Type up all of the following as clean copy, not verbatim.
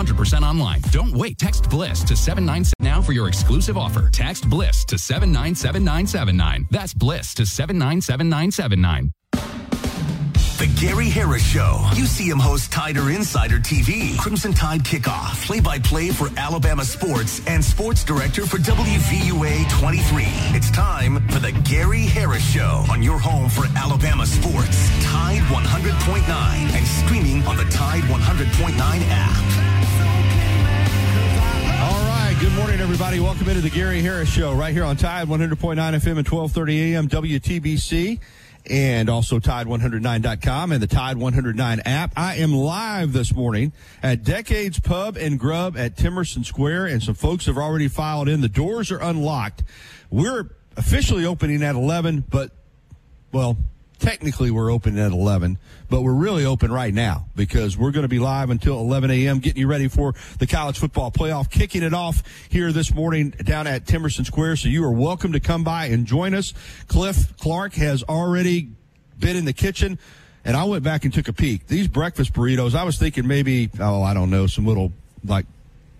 100% online. Don't wait. Text BLISS to 797 now for your exclusive offer. Text BLISS to 797979. That's BLISS to 797979. The Gary Harris Show. UCM host Tider Insider TV. Crimson Tide Kickoff. Play-by-play for Alabama sports and sports director for WVUA 23. It's time for the Gary Harris Show on your home for Alabama sports. Tide 100.9 and streaming on the Tide 100.9 app. All right. Good morning, everybody. Welcome into the Gary Harris Show right here on Tide 100.9 FM and 1230 AM WTBC. And also Tide109.com and the Tide 109 app. I am live this morning at Decades Pub and Grub at Timerson Square, and some folks have already filed in. The doors are unlocked. We're officially opening at 11, but, well, technically we're open at 11, but we're really open right now because we're going to be live until 11 a.m., getting you ready for the college football playoff, kicking it off here this morning down at Timerson Square. So you are welcome to come by and join us. Cliff Clark has already been in the kitchen, and I went back and took a peek. These breakfast burritos, I was thinking maybe, I don't know, some little, like,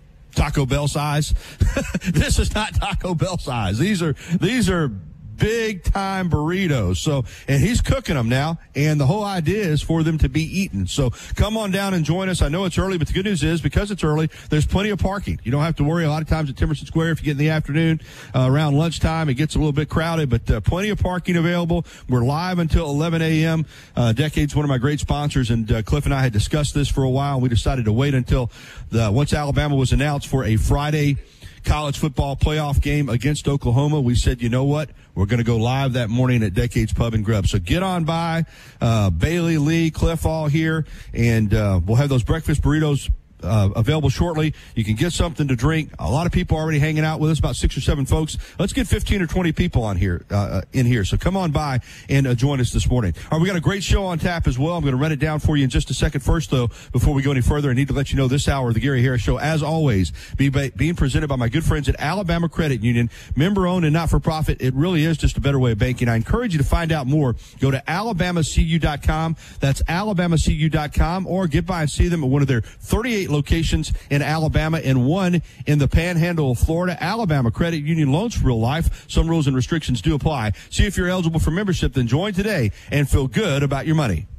Taco Bell size. This is not Taco Bell size. These are big time burritos. So, and he's cooking them now, and the whole idea is for them to be eaten. So come on down and join us. I know it's early, but the good news is because it's early, there's plenty of parking. You don't have to worry. A lot of times at Timerson Square, if you get in the afternoon, around lunchtime, it gets a little bit crowded, but plenty of parking available. We're live until 11 a.m. Decade's one of my great sponsors, and Cliff and I had discussed this for a while, and we decided to wait until once Alabama was announced for a Friday college football playoff game against Oklahoma. We said, you know what? We're going to go live that morning at Decades Pub and Grub. So get on by. Bailey, Lee, Cliff all here, and we'll have those breakfast burritos available shortly. You can get something to drink. A lot of people already hanging out with us, about 6 or 7 folks. Let's get 15 or 20 people on here, in here. So come on by and join us this morning. All right, we got a great show on tap as well. I'm going to run it down for you in just a second. First, though, before we go any further, I need to let you know this hour of the Gary Harris Show, as always, being presented by my good friends at Alabama Credit Union, member-owned and not-for-profit. It really is just a better way of banking. I encourage you to find out more. Go to alabamacu.com. That's alabamacu.com, or get by and see them at one of their 38 locations in Alabama and one in the Panhandle of Florida. Alabama Credit Union, loans for real life. Some rules and restrictions do apply. See if you're eligible for membership, then join today and feel good about your money.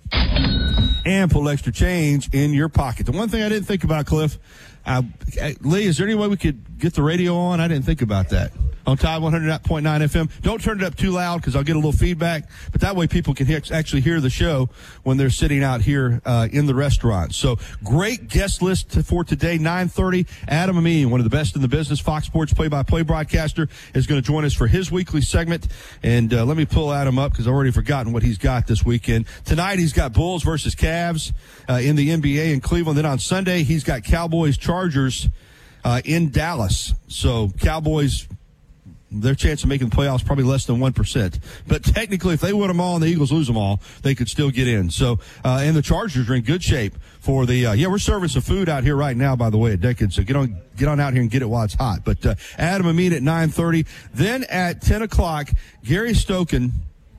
Ample extra change in your pocket. The one thing I didn't think about, Cliff, Lee, is there any way we could get the radio on? I didn't think about that. On Tide 100.9 FM. Don't turn it up too loud because I'll get a little feedback, but that way people can actually hear the show when they're sitting out here in the restaurant. So great guest list for today, 9:30. Adam Amin, one of the best in the business, Fox Sports play-by-play broadcaster, is going to join us for his weekly segment. And let me pull Adam up because I've already forgotten what he's got this weekend. Tonight he's got Bulls versus Cavs in the NBA in Cleveland. Then on Sunday he's got Cowboys-Chargers in Dallas. So Cowboys, their chance of making the playoffs probably less than 1%. But technically, if they win them all and the Eagles lose them all, they could still get in. So, and the Chargers are in good shape for the, we're serving some food out here right now, by the way, at Decades. So get on out here and get it while it's hot. But, Adam Amin at 9:30. Then at 10 o'clock, Gary Stokan,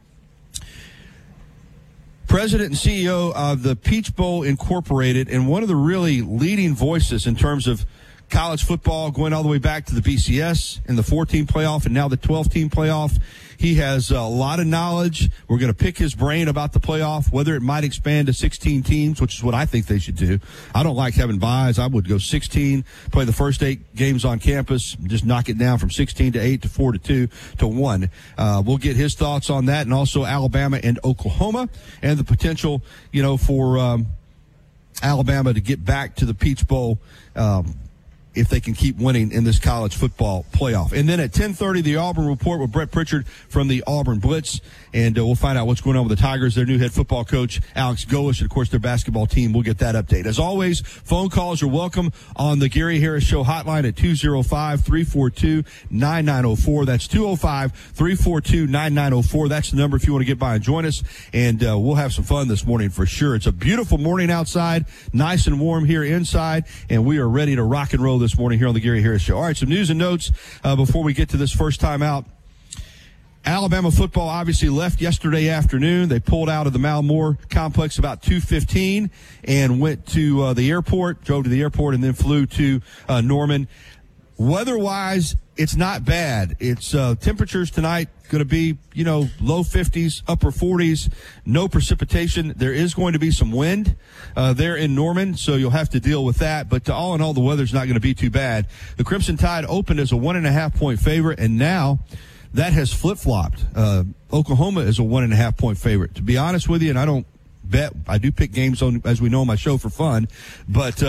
President and CEO of the Peach Bowl Incorporated, and one of the really leading voices in terms of college football, going all the way back to the BCS and the 14 playoff and now the 12-team playoff. He has a lot of knowledge. We're going to pick his brain about the playoff, whether it might expand to 16 teams, which is what I think they should do. I don't like having byes. I would go 16, play the first 8 games on campus, just knock it down from 16 to 8 to 4 to 2 to 1. We'll get his thoughts on that, and also Alabama and Oklahoma and the potential, for Alabama to get back to the Peach Bowl if they can keep winning in this college football playoff. And then at 10:30, the Auburn Report with Brett Pritchard from the Auburn Blitz. And we'll find out what's going on with the Tigers, their new head football coach, Alex Golesh, and, of course, their basketball team. We'll get that update. As always, phone calls are welcome on the Gary Harris Show hotline at 205-342-9904. That's 205-342-9904. That's the number if you want to get by and join us. And we'll have some fun this morning for sure. It's a beautiful morning outside, nice and warm here inside, and we are ready to rock and roll this morning here on the Gary Harris Show. All right, some news and notes before we get to this first time out. Alabama football obviously left yesterday afternoon. They pulled out of the Malmore complex about 2:15 and went to the airport, drove to the airport, and then flew to Norman. Weather-wise, it's not bad. It's temperatures tonight going to be, low 50s, upper 40s, no precipitation. There is going to be some wind there in Norman, so you'll have to deal with that. But all in all, the weather's not going to be too bad. The Crimson Tide opened as a 1.5-point favorite, and now that has flip-flopped. Oklahoma is a 1.5-point favorite. To be honest with you, and I don't bet, I do pick games on, as we know, on my show for fun, but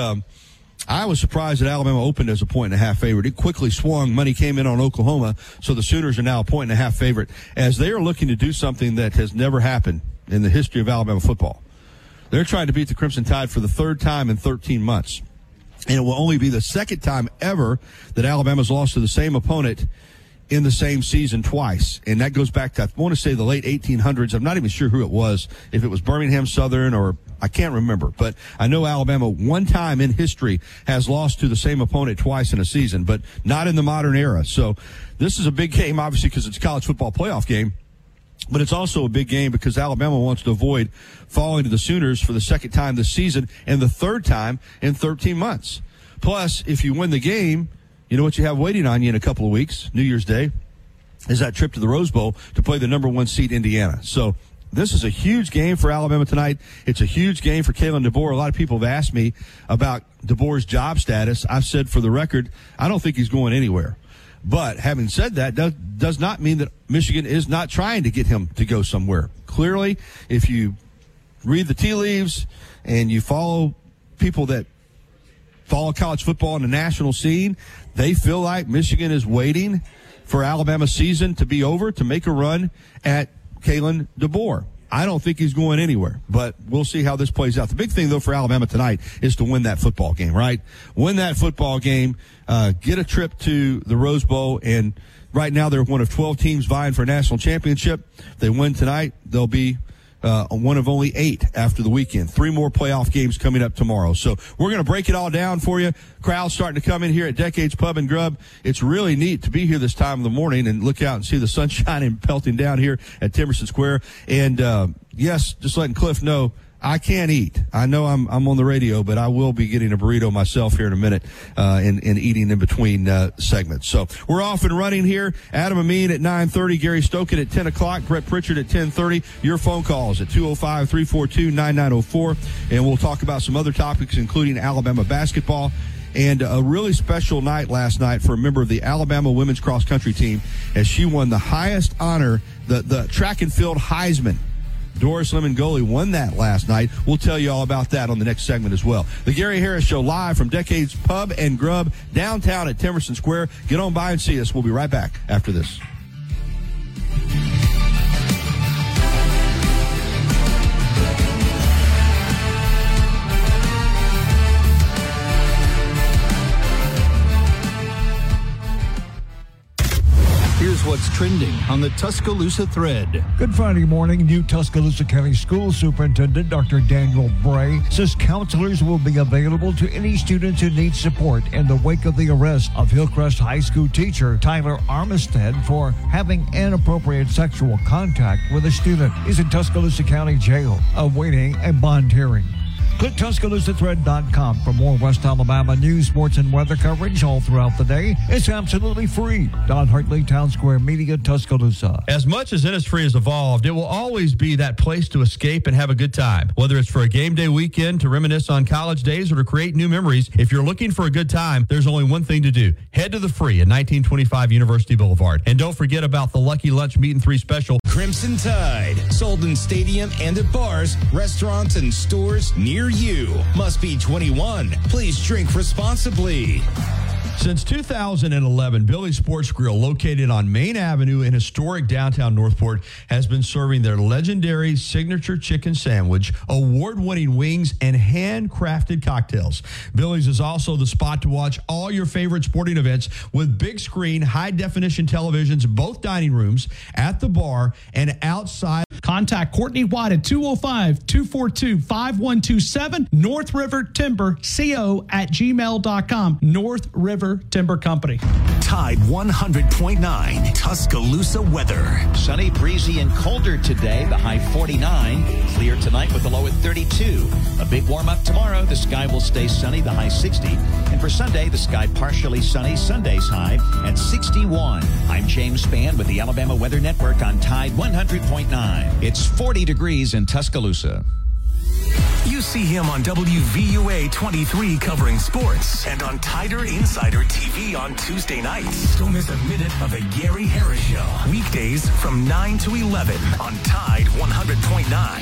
I was surprised that Alabama opened as a 1.5 favorite. It quickly swung. Money came in on Oklahoma, so the Sooners are now a 1.5 favorite as they are looking to do something that has never happened in the history of Alabama football. They're trying to beat the Crimson Tide for the third time in 13 months. And it will only be the second time ever that Alabama's lost to the same opponent in the same season twice. And that goes back to, I want to say, the late 1800s. I'm not even sure who it was, if it was Birmingham Southern or I can't remember. But I know Alabama one time in history has lost to the same opponent twice in a season, but not in the modern era. So this is a big game, obviously, because it's a college football playoff game. But it's also a big game because Alabama wants to avoid falling to the Sooners for the second time this season and the third time in 13 months. Plus, if you win the game, you know what you have waiting on you in a couple of weeks, New Year's Day, is that trip to the Rose Bowl to play the number 1 seed Indiana. So this is a huge game for Alabama tonight. It's a huge game for Kalen DeBoer. A lot of people have asked me about DeBoer's job status. I've said for the record, I don't think he's going anywhere. But having said that, does not mean that Michigan is not trying to get him to go somewhere. Clearly, if you read the tea leaves and you follow people that follow college football on the national scene, they feel like Michigan is waiting for Alabama's season to be over to make a run at Kalen DeBoer. I don't think he's going anywhere, but we'll see how this plays out. The big thing, though, for Alabama tonight is to win that football game, right? Win that football game, get a trip to the Rose Bowl, and right now they're one of 12 teams vying for a national championship. If they win tonight, they'll be one of only 8 after the weekend. 3 more playoff games coming up tomorrow. So we're going to break it all down for you. Crowds starting to come in here at Decades Pub and Grub. It's really neat to be here this time of the morning and look out and see the sun shining and pelting down here at Timerson Square. And yes, just letting Cliff know, I can't eat. I know I'm on the radio, but I will be getting a burrito myself here in a minute and eating in between segments. So we're off and running here. Adam Amin at 9:30, Gary Stokin at 10 o'clock, Brett Pritchard at 10:30. Your phone calls at 205-342-9904. And we'll talk about some other topics, including Alabama basketball. And a really special night last night for a member of the Alabama women's cross country team as she won the highest honor, the track and field Heisman. Doris Lemon-Goley won that last night. We'll tell you all about that on the next segment as well. The Gary Harris Show live from Decades Pub and Grub downtown at Timerson Square. Get on by and see us. We'll be right back after this. Here's what's trending on the Tuscaloosa thread. Good Friday morning. New Tuscaloosa County School Superintendent Dr. Daniel Bray says counselors will be available to any students who need support in the wake of the arrest of Hillcrest High School teacher Tyler Armistead for having inappropriate sexual contact with a student. He's in Tuscaloosa County Jail awaiting a bond hearing. Click TuscaloosaThread.com for more West Alabama news, sports, and weather coverage all throughout the day. It's absolutely free. Don Hartley, Town Square Media, Tuscaloosa. As much as Innisfree has evolved, it will always be that place to escape and have a good time. Whether it's for a game day weekend, to reminisce on college days, or to create new memories, if you're looking for a good time, there's only one thing to do. Head to the Free at 1925 University Boulevard. And don't forget about the Lucky Lunch Meat and 3 special. Crimson Tide, sold in stadium and at bars, restaurants, and stores near you. Must be 21. Please drink responsibly. Since 2011, Billy's Sports Grill, located on Main Avenue in historic downtown Northport, has been serving their legendary signature chicken sandwich, award-winning wings, and handcrafted cocktails. Billy's is also the spot to watch all your favorite sporting events with big screen, high-definition televisions, both dining rooms, at the bar, and outside. Contact Courtney White at 205-242-5127. North River Timber, co@gmail.com. North River Timber Company. Tide 100.9 Tuscaloosa weather. Sunny, breezy, and colder today. The high 49. Clear tonight with the low at 32. A big warm up tomorrow. The sky will stay sunny. The high 60. And for Sunday, the sky partially sunny. Sunday's high at 61. I'm James Spann with the Alabama Weather Network on Tide 100.9. It's 40 degrees in Tuscaloosa. You see him on WVUA 23 covering sports and on Tider Insider TV on Tuesday nights. Don't miss a minute of the Gary Harris Show. Weekdays from 9 to 11 on Tide 100.9.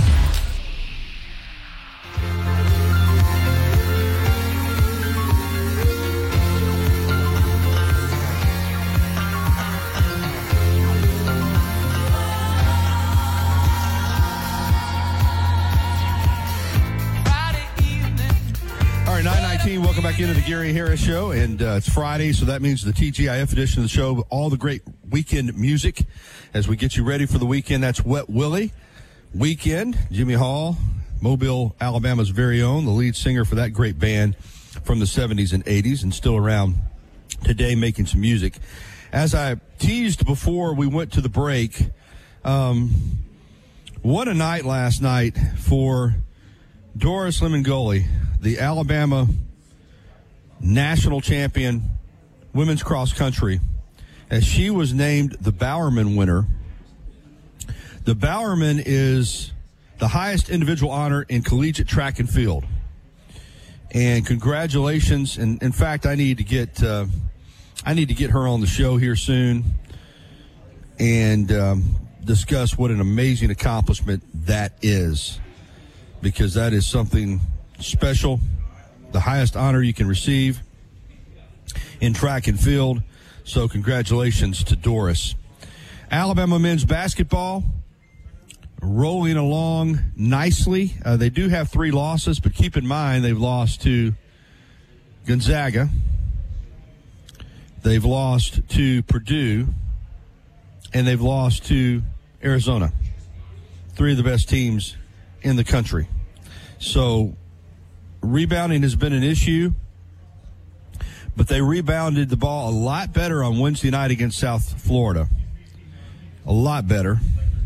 Welcome back into the Gary Harris Show, and it's Friday, so that means the TGIF edition of the show, all the great weekend music as we get you ready for the weekend. That's Wet Willie Weekend. Jimmy Hall, Mobile, Alabama's very own, the lead singer for that great band from the 70s and 80s, and still around today making some music. As I teased before we went to the break, what a night last night for Doris Lemon-Gully, the Alabama national champion women's cross country, as she was named the Bowerman winner. The Bowerman is the highest individual honor in collegiate track and field. And congratulations. And in fact, I need to get her on the show here soon and discuss what an amazing accomplishment that is, because that is something special. The highest honor you can receive in track and field. So congratulations to Doris. Alabama men's basketball rolling along nicely. They do have 3 losses, but keep in mind they've lost to Gonzaga. They've lost to Purdue. And they've lost to Arizona. 3 of the best teams in the country. So rebounding has been an issue, but they rebounded the ball a lot better on Wednesday night against South Florida. A lot better.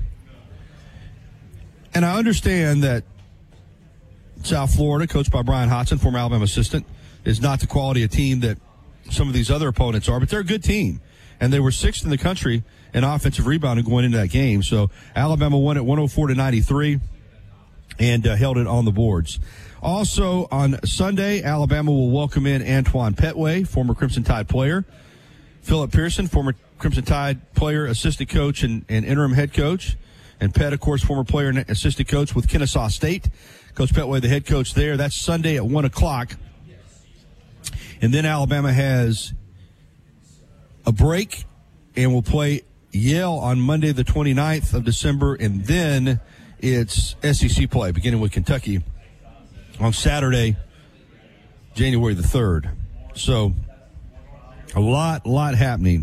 And I understand that South Florida, coached by Brian Hodgson, former Alabama assistant, is not the quality of team that some of these other opponents are, but they're a good team. And they were 6th in the country in offensive rebounding going into that game. So Alabama won at 104-93 and held it on the boards. Also, on Sunday, Alabama will welcome in Antoine Petway, former Crimson Tide player. Philip Pearson, former Crimson Tide player, assistant coach, and interim head coach. And Pet, of course, former player and assistant coach with Kennesaw State. Coach Petway, the head coach there. That's Sunday at 1 o'clock. And then Alabama has a break and will play Yale on Monday, the 29th of December. And then it's SEC play, beginning with Kentucky on Saturday, January the 3rd. So a lot happening.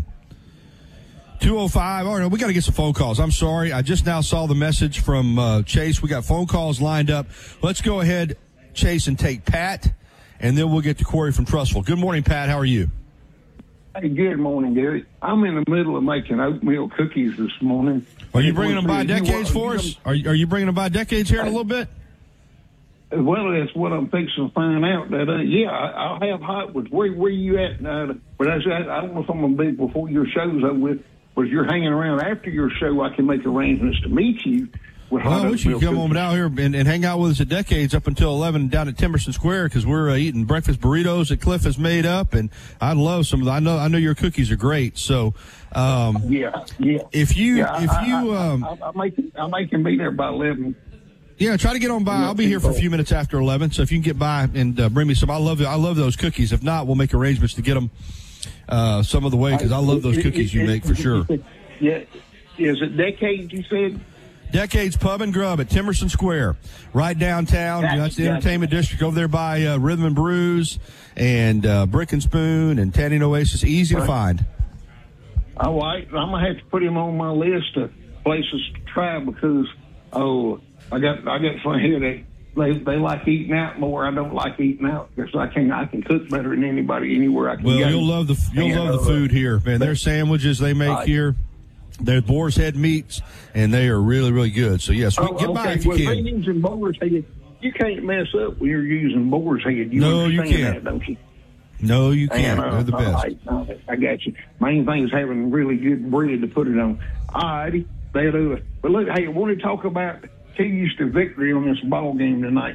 205. All right, we got to get some phone calls. I'm sorry. I just now saw the message from Chase. We got phone calls lined up. Let's go ahead, Chase, and take Pat, and then we'll get to Corey from Trussville. Good morning, Pat. How are you? Hey, good morning, Gary. I'm in the middle of making oatmeal cookies this morning. Are you bringing them by decades for us? Are you bringing them by decades here in a little bit? Well, that's what I'm fixing to find out. That I'll have hot ones. Where you at? But I don't know if I'm going to be before your show's over with. But if you're hanging around after your show, I can make arrangements to meet you. Well, we should come on down here and hang out with us at Decades up until 11 down at Timerson Square, because we're eating breakfast burritos that Cliff has made up, and I love some of them. I know your cookies are great. So, yeah. If you, I make them be there by 11. Yeah, try to get on by. I'll be here for a few minutes after 11, so if you can get by and bring me some, I love those cookies. If not, we'll make arrangements to get them some of the way, because I love those cookies you make for sure. Yeah, is it Decades? You said. Decades Pub and Grub at Timerson Square, right downtown. That's the entertainment district over there by Rhythm and Brews and Brick and Spoon and Tanning Oasis. Easy to find. All right, I'm gonna have to put him on my list places to try because I got some here that they like eating out more. I don't like eating out because I can cook better than anybody anywhere I can. Well, go. you'll love the food here, man. Their sandwiches they make here. They're boar's head meats, and they are really, really good. So, yes, get by if you can. They're using boar's head. You can't mess up when you're using boar's head. You understand that, don't you? No, you can't. They're the best. I got you. Main thing is having really good bread to put it on. All righty. But look, hey, I want to talk about keys to victory on this ball game tonight.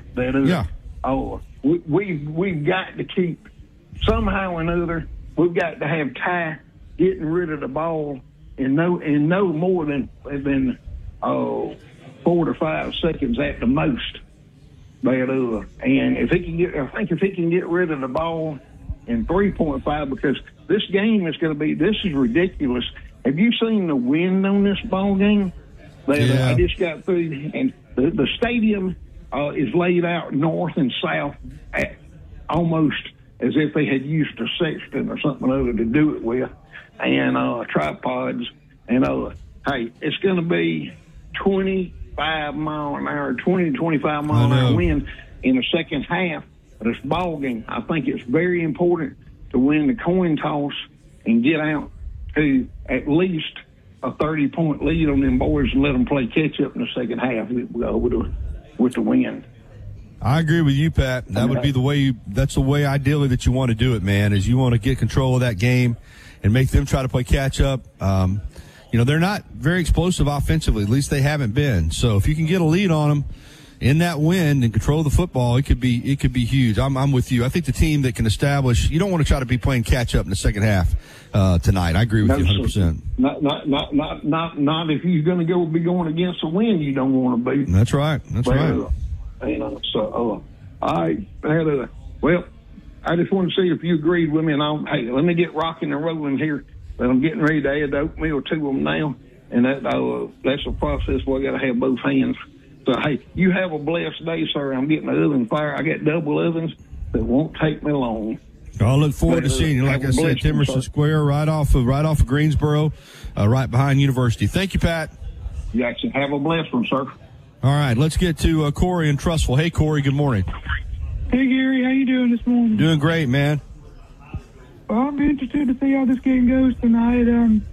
We've got to keep, somehow or another, we've got to have Ty getting rid of the ball in no more than 4 to 5 seconds at the most. And if he can get rid of the ball in 3.5, because this game is going to be, this is ridiculous. Have you seen the wind on this ball game? I just got through, and the stadium is laid out north and south, almost as if they had used a sextant or something other to do it with, and tripods. And hey, it's going to be 25 mile an hour, 20 to 25 mile an hour wind in the second half of this ball game. I think it's very important to win the coin toss and get out to at least a 30-point lead on them boys and let them play catch up in the second half with the wind. I agree with you, Pat. That would be the way that's the way ideally that you want to do it, man, is you want to get control of that game and make them try to play catch up. They're not very explosive offensively. At least they haven't been. So if you can get a lead on them in that wind and control the football, it could be huge. I'm with you. I think the team that can establish, you don't want to try to be playing catch up in the second half tonight. I agree with you 100%. Not if you're going to be going against the wind. You don't want to be. That's right. Right. All right. Well, I just want to see if you agreed with me. And hey, let me get rocking and rolling here. But I'm getting ready to add the oatmeal to them now, and that's a process where I got to have both hands. So, hey, you have a blessed day, sir. I'm getting the oven fire. I got double ovens that won't take me long. I look forward to seeing you. Like I said, Temerson Square, right off of Greensboro, right behind University. Thank you, Pat. Jackson, have a blessed one, sir. All right, let's get to Corey in Trussville. Hey, Corey, good morning. Hey, Gary, how you doing this morning? Doing great, man. Well, I'm interested to see how this game goes tonight.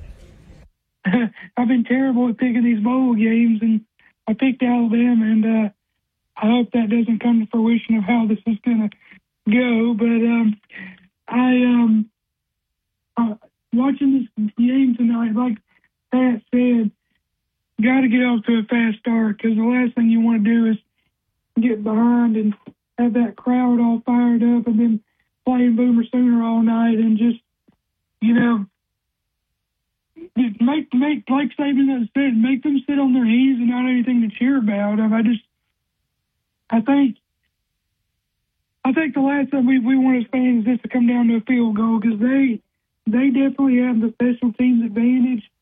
I've been terrible at picking these bowl games, and I picked Alabama, and I hope that doesn't come to fruition of how this is going to go. But watching this game tonight, like Pat said, got to get off to a fast start, because the last thing you want to do is get behind and have that crowd all fired up and then playing Boomer Sooner all night and just make like Saban said, make them sit on their heels and not anything to cheer about. I think the last thing we want as fans is just to come down to a field goal, because they definitely have the special teams advantage.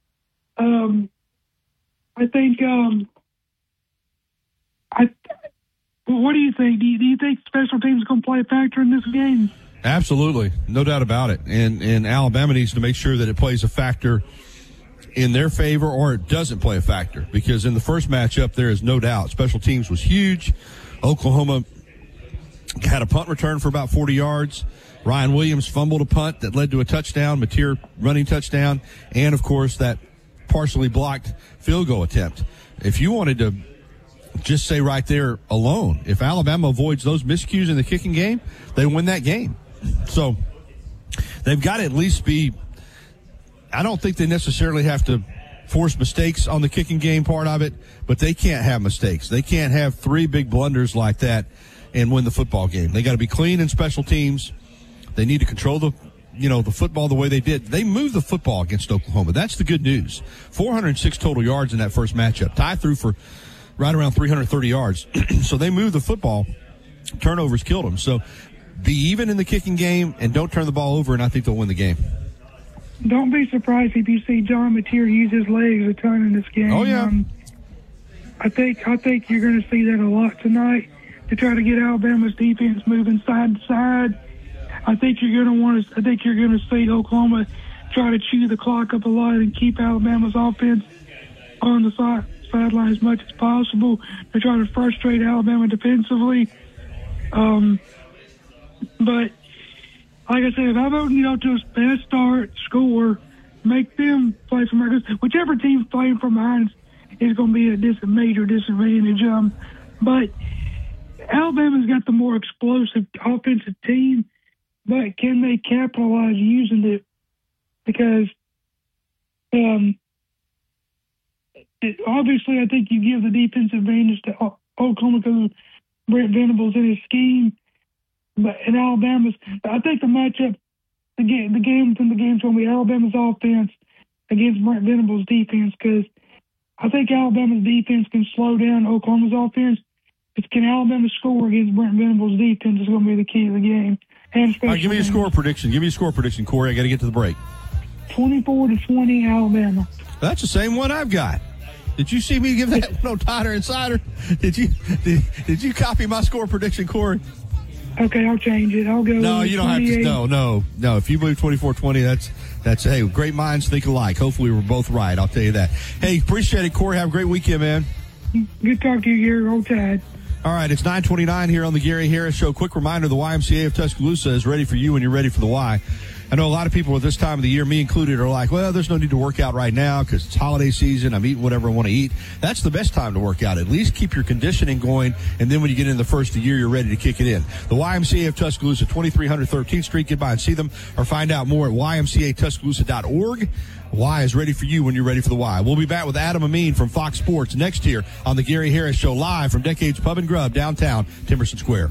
What do you think? Do you think special teams are going to play a factor in this game? Absolutely. No doubt about it. And Alabama needs to make sure that it plays a factor in their favor or it doesn't play a factor, because in the first matchup, there is no doubt special teams was huge. Oklahoma had a punt return for about 40 yards. Ryan Williams fumbled a punt that led to a touchdown, Mateer running touchdown, and, of course, that partially blocked field goal attempt. If you wanted to just say right there alone, if Alabama avoids those miscues in the kicking game, they win that game. So they've got to at least be – I don't think they necessarily have to force mistakes on the kicking game part of it, but they can't have mistakes. They can't have 3 big blunders like that and win the football game. They got to be clean in special teams. They need to control the football the way they did. They moved the football against Oklahoma. That's the good news. 406 total yards in that first matchup. Ty threw for right around 330 yards. So they moved the football. Turnovers killed them. So be even in the kicking game and don't turn the ball over, and I think they'll win the game. Don't be surprised if you see John Mateer use his legs a ton in this game. Oh, yeah. I think you're going to see that a lot tonight to try to get Alabama's defense moving side to side. I think you're going to see Oklahoma try to chew the clock up a lot and keep Alabama's offense on the sideline as much as possible to try to frustrate Alabama defensively. But like I said, if I vote, to a fast start, score, make them play from records, whichever team's playing from behind is going to be a major disadvantage. But Alabama's got the more explosive offensive team, but can they capitalize using it? Because obviously I think you give the defensive advantage to Oklahoma because of Brent Venables in his scheme. But in Alabama's, I think the matchup, the game's going to be Alabama's offense against Brent Venables' defense, because I think Alabama's defense can slow down Oklahoma's offense. Can Alabama score against Brent Venables' defense is going to be the key to the game. And all right, give me a score prediction. Give me a score prediction, Corey. I got to get to the break. 24-20 Alabama. That's the same one I've got. Did you see me give that no Tider Insider? Did you copy my score prediction, Corey? Okay, I'll change it. I'll go. No, you don't have to. No. If you believe 24-20, that's hey, great minds think alike. Hopefully, we're both right. I'll tell you that. Hey, appreciate it, Corey. Have a great weekend, man. Good talk to you, Gary. Roll Tide. All right, it's 9:29 here on the Gary Harris Show. Quick reminder: the YMCA of Tuscaloosa is ready for you when you're ready for the Y. I know a lot of people at this time of the year, me included, are like, well, there's no need to work out right now because it's holiday season. I'm eating whatever I want to eat. That's the best time to work out. At least keep your conditioning going, and then when you get in the first of the year, you're ready to kick it in. The YMCA of Tuscaloosa, 2300 13th Street. Get by and see them or find out more at ymcatuscaloosa.org. Y is ready for you when you're ready for the Y. We'll be back with Adam Amin from Fox Sports next here on the Gary Harris Show, live from Decades Pub and Grub, downtown Timerson Square.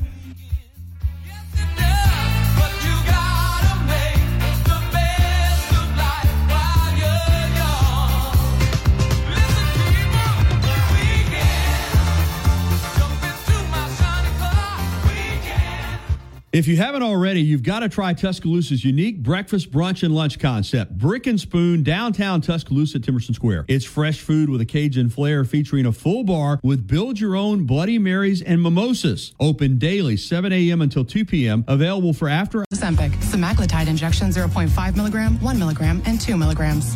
If you haven't already, you've got to try Tuscaloosa's unique breakfast, brunch, and lunch concept. Brick and Spoon, downtown Tuscaloosa, Timerson Square. It's fresh food with a Cajun flair featuring a full bar with build-your-own Bloody Marys and mimosas. Open daily, 7 a.m. until 2 p.m. Available for after. Ozempic, semaglutide injection, 0.5 milligram, 1 milligram, and 2 milligrams.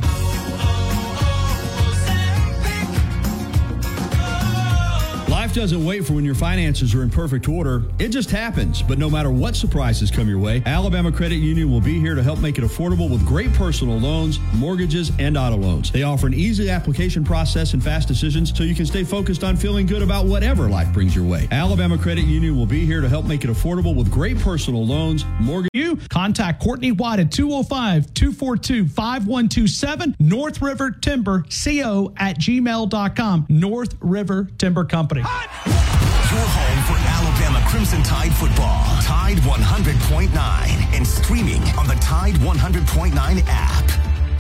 Life doesn't wait for when your finances are in perfect order. It just happens. But no matter what surprises come your way, Alabama Credit Union will be here to help make it affordable with great personal loans, mortgages, and auto loans. They offer an easy application process and fast decisions so you can stay focused on feeling good about whatever life brings your way. Alabama Credit Union will be here to help make it affordable with great personal loans, mortgages. You contact Courtney White at 205-242-5127, North River Timber, co@gmail.com. North River Timber Company. Your home for Alabama Crimson Tide football. Tide 100.9 and streaming on the Tide 100.9 app.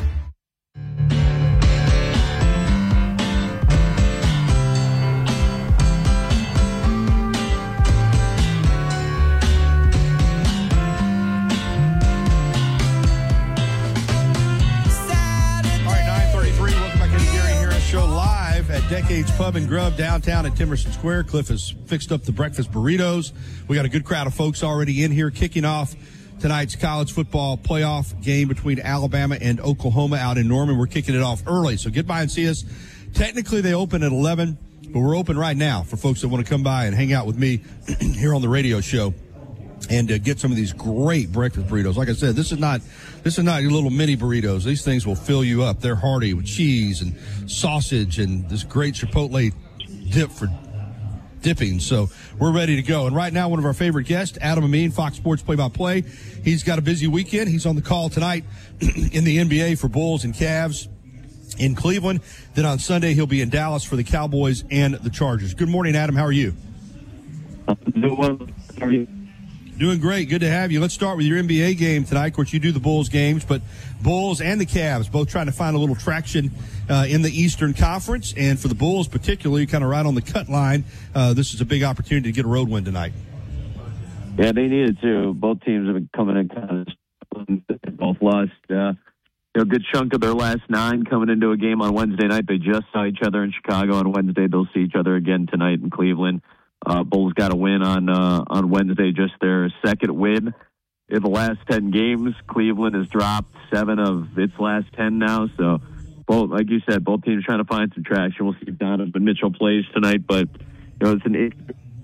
At Decades Pub and Grub downtown at Timerson Square. Cliff has fixed up the breakfast burritos. We got a good crowd of folks already in here kicking off tonight's college football playoff game between Alabama and Oklahoma out in Norman. We're kicking it off early, so get by and see us. Technically, they open at 11, but we're open right now for folks that want to come by and hang out with me here on the radio show and get some of these great breakfast burritos. Like I said, this is not your little mini burritos. These things will fill you up. They're hearty with cheese and sausage and this great chipotle dip for dipping. So we're ready to go. And right now, one of our favorite guests, Adam Amin, Fox Sports play-by-play. He's got a busy weekend. He's on the call tonight in the NBA for Bulls and Cavs in Cleveland. Then on Sunday, he'll be in Dallas for the Cowboys and the Chargers. Good morning, Adam. How are you? Doing well. How are you? Doing great. Good to have you. Let's start with your NBA game tonight. Of course, you do the Bulls games, but Bulls and the Cavs both trying to find a little traction in the Eastern Conference. And for the Bulls particularly, kind of right on the cut line, this is a big opportunity to get a road win tonight. Yeah, they need it too. Both teams have been coming in kind of both lost a good chunk of their last 9 coming into a game on Wednesday night. They just saw each other in Chicago on Wednesday. They'll see each other again tonight in Cleveland. Bulls got a win on Wednesday, just their second win in the last 10 games. Cleveland has dropped 7 of its last 10 now, so like you said, both teams trying to find some traction. We'll see if Donovan Mitchell plays tonight, but it's an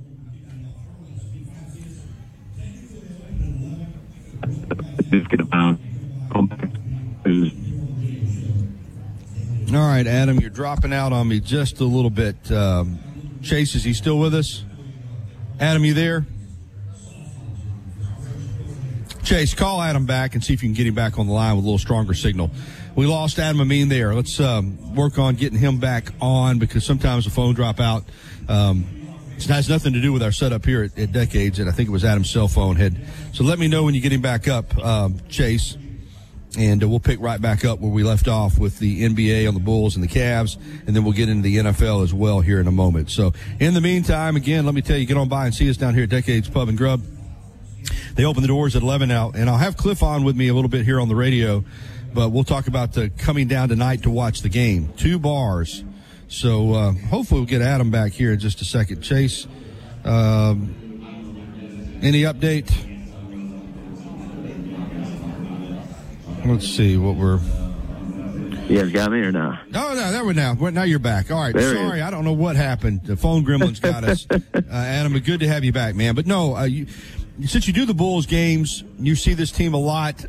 it's going to bounce. All right, Adam, you're dropping out on me just a little bit. Chase, is he still with us? Adam, you there? Chase, call Adam back and see if you can get him back on the line with a little stronger signal. We lost Adam Amin there. Let's work on getting him back on, because sometimes the phone drop out. It has nothing to do with our setup here at Decades, and I think it was Adam's cell phone head. So let me know when you get him back up, Chase, and we'll pick right back up where we left off with the NBA on the Bulls and the Cavs, and then we'll get into the NFL as well here in a moment. So in the meantime, again, let me tell you, get on by and see us down here at Decades Pub and Grub. They open the doors at 11 now, and I'll have Cliff on with me a little bit here on the radio, but we'll talk about the coming down tonight to watch the game. 2 bars. So hopefully we'll get Adam back here in just a second. Chase, any update? Let's see what we're... You guys got me or not? Oh, no, there we now. Now you're back. All right. Sorry, I don't know what happened. The phone gremlins got us. Adam, but good to have you back, man. But no, since you do the Bulls games, you see this team a lot.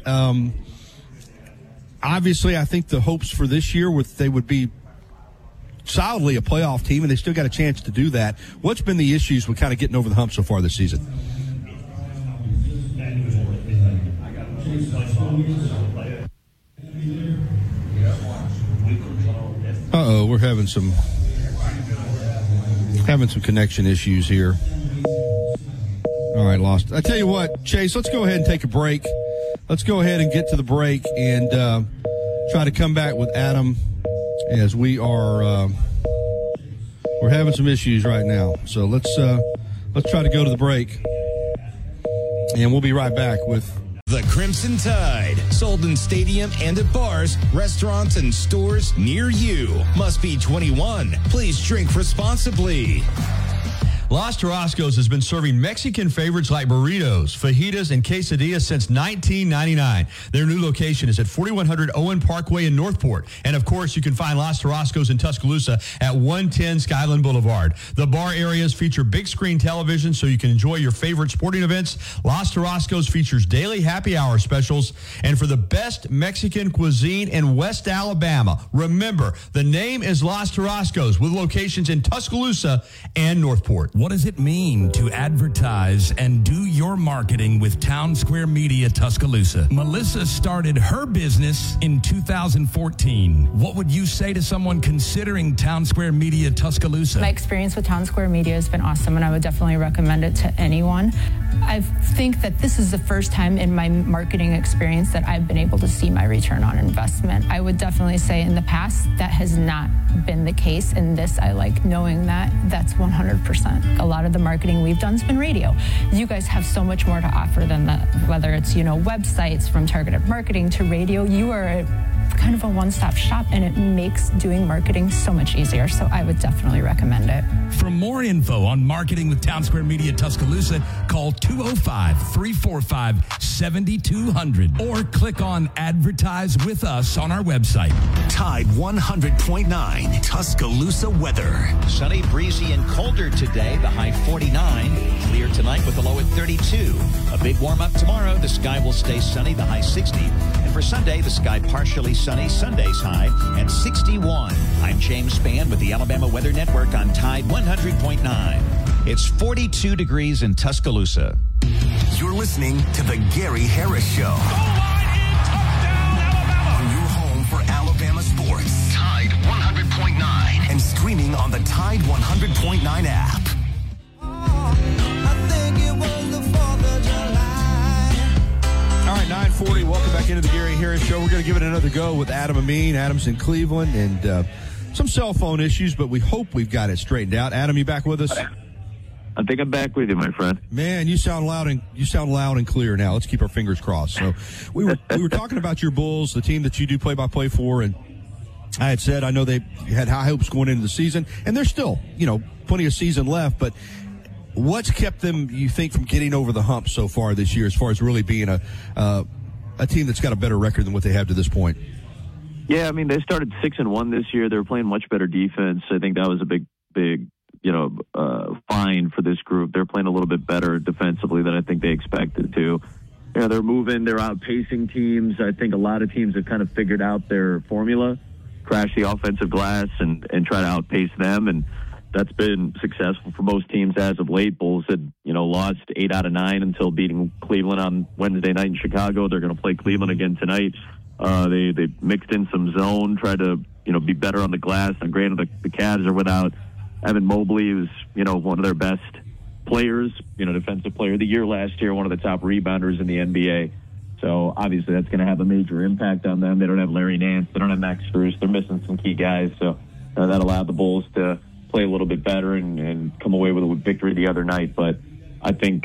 Obviously, I think the hopes for this year they would be solidly a playoff team, and they still got a chance to do that. What's been the issues with kind of getting over the hump so far this season? Uh-oh, we're having some connection issues here. All right, lost. I tell you what, Chase, let's go ahead and take a break. Let's go ahead and get to the break and try to come back with Adam, as we are we're having some issues right now. So let's try to go to the break, and we'll be right back with The Crimson Tide, Solden Stadium and at bars, restaurants, and stores near you. Must be 21. Please drink responsibly. Los Tarascos has been serving Mexican favorites like burritos, fajitas, and quesadillas since 1999. Their new location is at 4100 Owen Parkway in Northport. And, of course, you can find Los Tarascos in Tuscaloosa at 110 Skyland Boulevard. The bar areas feature big screen television so you can enjoy your favorite sporting events. Los Tarascos features daily happy hour specials. And for the best Mexican cuisine in West Alabama, remember, the name is Los Tarascos, with locations in Tuscaloosa and Northport. What does it mean to advertise and do your marketing with Town Square Media Tuscaloosa? Melissa started her business in 2014. What would you say to someone considering Town Square Media Tuscaloosa? My experience with Town Square Media has been awesome, and I would definitely recommend it to anyone. I think that this is the first time in my marketing experience that I've been able to see my return on investment. I would definitely say in the past that has not been the case. In this, I like knowing that that's 100%. A lot of the marketing we've done has been radio. You guys have so much more to offer than that, whether it's, websites, from targeted marketing to radio. You are kind of a one-stop shop, and it makes doing marketing so much easier. So I would definitely recommend it. For more info on marketing with Town Square Media Tuscaloosa, call 205-345-7200 or click on Advertise with Us on our website. Tide 100.9 Tuscaloosa weather. Sunny, breezy, and colder today. The high 49. Clear tonight with the low at 32. A big warm-up tomorrow. The sky will stay sunny. The high 60. And for Sunday, the sky partially sunny. Sunday's high at 61. I'm James Spann with the Alabama Weather Network on Tide 100.9. It's 42 degrees in Tuscaloosa. You're listening to The Gary Harris Show. On your home for Alabama sports. Tide 100.9. And streaming on the Tide 100.9 app. All right, 9:40. Welcome back into the Gary Harris Show. We're going to give it another go with Adam Amin. Adam's in Cleveland, and some cell phone issues, but we hope we've got it straightened out. Adam, you back with us? I think I'm back with you, my friend. Man, you sound loud and clear now. Let's keep our fingers crossed. So we were talking about your Bulls, the team that you do play-by-play for, and I had said I know they had high hopes going into the season, and there's still plenty of season left, but what's kept them, you think, from getting over the hump so far this year, as far as really being a team that's got a better record than what they have to this point? Yeah, I mean, they started 6-1 this year. They were playing much better defense. I think that was a big, find for this group. They're playing a little bit better defensively than I think they expected to. They're moving, they're outpacing teams. I think a lot of teams have kind of figured out their formula, crash the offensive glass and try to outpace them. And that's been successful for most teams as of late. Bulls had, lost 8 out of 9 until beating Cleveland on Wednesday night in Chicago. They're going to play Cleveland again tonight. They mixed in some zone, tried to, be better on the glass. And granted, the Cavs are without Evan Mobley, who's, one of their best players, defensive player of the year last year, one of the top rebounders in the NBA. So obviously that's going to have a major impact on them. They don't have Larry Nance. They don't have Max Strus. They're missing some key guys. So that allowed the Bulls to play a little bit better and come away with a victory the other night. But I think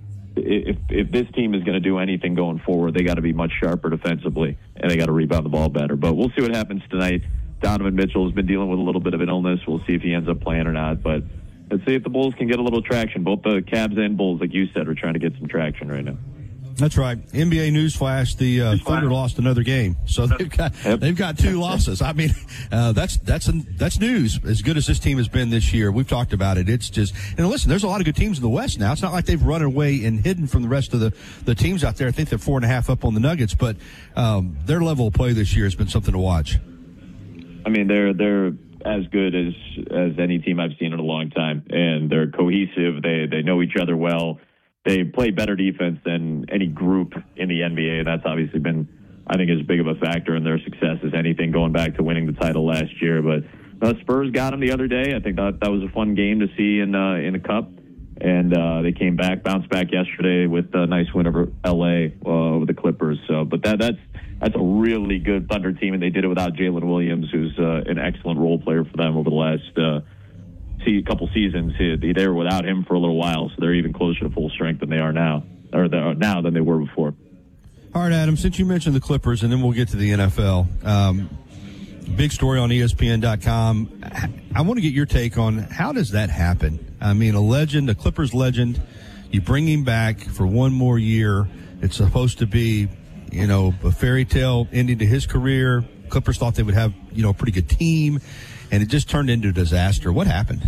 if this team is going to do anything going forward, they got to be much sharper defensively, and they got to rebound the ball better. But we'll see what happens tonight. Donovan Mitchell has been dealing with a little bit of an illness. We'll see if he ends up playing or not. But let's see if the Bulls can get a little traction. Both the Cavs and Bulls, like you said, are trying to get some traction right now. That's right. NBA newsflash: the Thunder lost another game, so they've got 2 losses. I mean, that's news. As good as this team has been this year, we've talked about it. It's just, and listen, there's a lot of good teams in the West now. It's not like they've run away and hidden from the rest of the teams out there. I think they're 4.5 up on the Nuggets, but their level of play this year has been something to watch. I mean, they're as good as any team I've seen in a long time, and they're cohesive. They know each other well. They play better defense than any group in the NBA. That's obviously been, I think, as big of a factor in their success as anything, going back to winning the title last year. But Spurs got them the other day. I think that was a fun game to see in a cup. And they came back, bounced back yesterday with a nice win over L.A. With the Clippers. So, but that's a really good Thunder team, and they did it without Jalen Williams, who's an excellent role player for them over the last couple seasons. They were without him for a little while, so they're even closer to full strength than they are now, now than they were before. All right, Adam, since you mentioned the Clippers, and then we'll get to the NFL. Big story on ESPN.com. I want to get your take on how does that happen? I mean, a Clippers legend, you bring him back for one more year. It's supposed to be, a fairy tale ending to his career. Clippers thought they would have, a pretty good team, and it just turned into a disaster. What happened?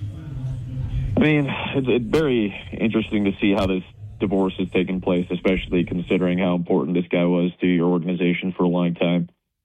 I mean, it's very interesting to see how this divorce has taken place, especially considering how important this guy was to your organization for a long time.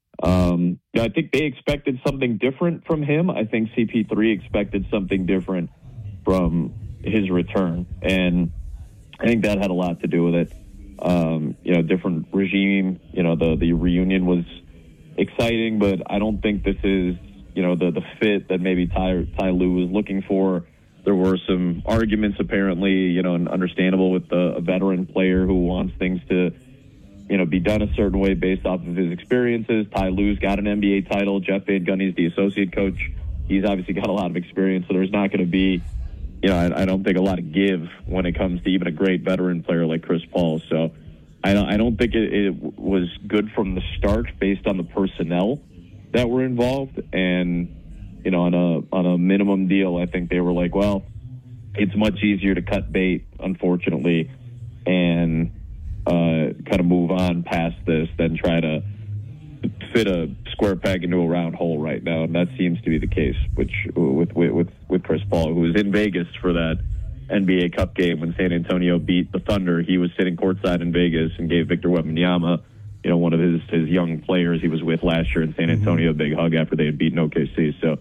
I think they expected something different from him. I think CP3 expected something different from his return, and I think that had a lot to do with it. Different regime. The reunion was exciting, but I don't think this is the fit that maybe Ty Lue was looking for. There were some arguments, apparently, and understandable with a veteran player who wants things to, be done a certain way based off of his experiences. Ty Lue's got an NBA title. Jeff Van Gundy's the associate coach. He's obviously got a lot of experience, so there's not going to be, I don't think a lot of give when it comes to even a great veteran player like Chris Paul. So I don't think it was good from the start based on the personnel that were involved. And, on a minimum deal, I think they were like, well, it's much easier to cut bait, unfortunately, and kind of move on past this than try to fit a square peg into a round hole right now. And that seems to be the case, which with Chris Paul, who was in Vegas for that NBA Cup game when San Antonio beat the Thunder. He was sitting courtside in Vegas and gave Victor Wembanyama, one of his young players he was with last year in San Antonio, a big hug after they had beaten OKC. So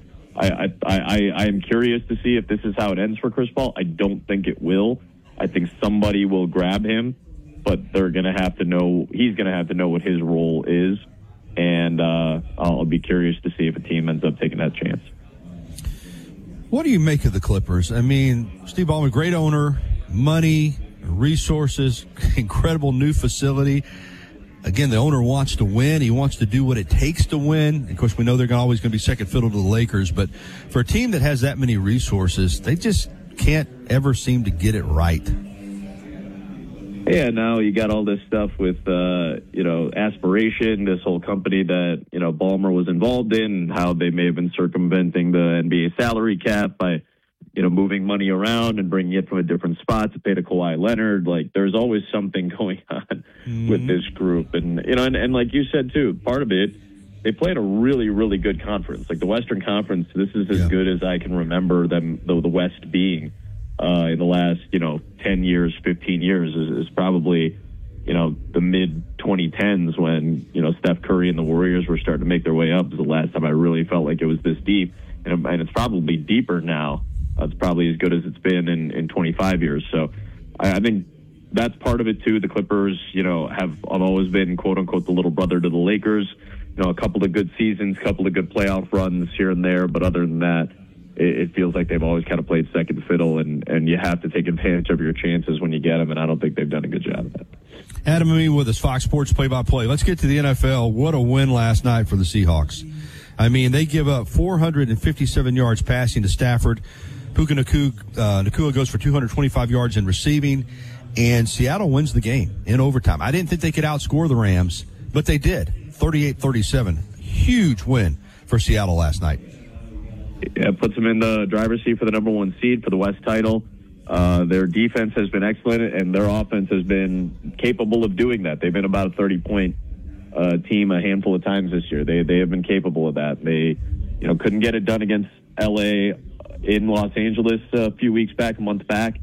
I am curious to see if this is how it ends for Chris Paul. I don't think it will. I think somebody will grab him, but they're going to have to know, he's going to have to know what his role is. And I'll be curious to see if a team ends up taking that chance. What do you make of the Clippers? I mean, Steve Ballmer, great owner, money, resources, incredible new facility. Again, the owner wants to win. He wants to do what it takes to win. Of course, we know they're always going to be second fiddle to the Lakers. But for a team that has that many resources, they just can't ever seem to get it right. Yeah, now you got all this stuff with, Aspiration, this whole company that, Ballmer was involved in, how they may have been circumventing the NBA salary cap by, moving money around and bringing it from a different spot to pay to Kawhi Leonard. Like, there's always something going on with this group. And, and like you said, too, part of it, they play in a really, really good conference. Like the Western Conference, this is as good as I can remember them, the West being in the last, 10 years, 15 years is probably, the mid-2010s when, Steph Curry and the Warriors were starting to make their way up. Is the last time I really felt like it was this deep. And it's probably deeper now. It's probably as good as it's been in 25 years. So I think that's part of it, too. The Clippers, have always been, quote-unquote, the little brother to the Lakers. A couple of good seasons, couple of good playoff runs here and there. But other than that, it feels like they've always kind of played second fiddle, and you have to take advantage of your chances when you get them, and I don't think they've done a good job of that. Adam Amin with us, Fox Sports play-by-play. Let's get to the NFL. What a win last night for the Seahawks. I mean, they give up 457 yards passing to Stafford. Puka Nacua goes for 225 yards in receiving, and Seattle wins the game in overtime. I didn't think they could outscore the Rams, but they did, 38-37. Huge win for Seattle last night. Yeah, it puts them in the driver's seat for the number 1 seed for the West title. Their defense has been excellent, and their offense has been capable of doing that. They've been about a 30-point team a handful of times this year. They have been capable of that. They, couldn't get it done against L.A. in Los Angeles a few weeks back, a month back.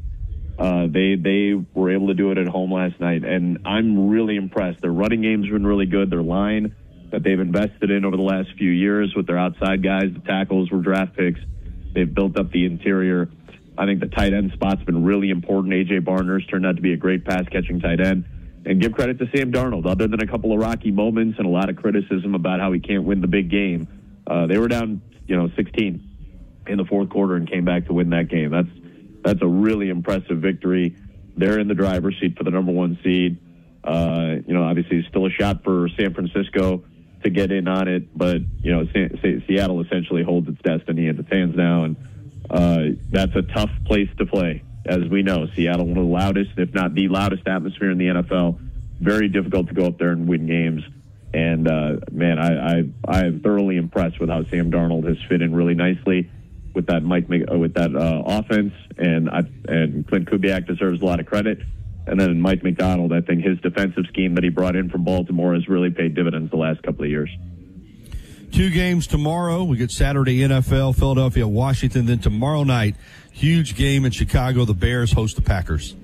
They were able to do it at home last night, and I'm really impressed. Their running game's been really good. Their line that they've invested in over the last few years with their outside guys, the tackles were draft picks. They've built up the interior. I think the tight end spot's been really important. A.J. Barner's turned out to be a great pass-catching tight end. And give credit to Sam Darnold. Other than a couple of rocky moments and a lot of criticism about how he can't win the big game, they were down, 16 in the fourth quarter and came back to win that game. That's a really impressive victory. They're in the driver's seat for the number 1 seed. Obviously it's still a shot for San Francisco to get in on it, but Seattle essentially holds its destiny in its hands now, and that's a tough place to play. As we know, Seattle, one of the loudest, if not the loudest atmosphere in the NFL. Very difficult to go up there and win games. And I am thoroughly impressed with how Sam Darnold has fit in really nicely with that offense, and Clint Kubiak deserves a lot of credit. And then Mike McDonald, I think his defensive scheme that he brought in from Baltimore has really paid dividends the last couple of years. 2 games tomorrow. We get Saturday NFL, Philadelphia, Washington. Then tomorrow night, huge game in Chicago. The Bears host the Packers.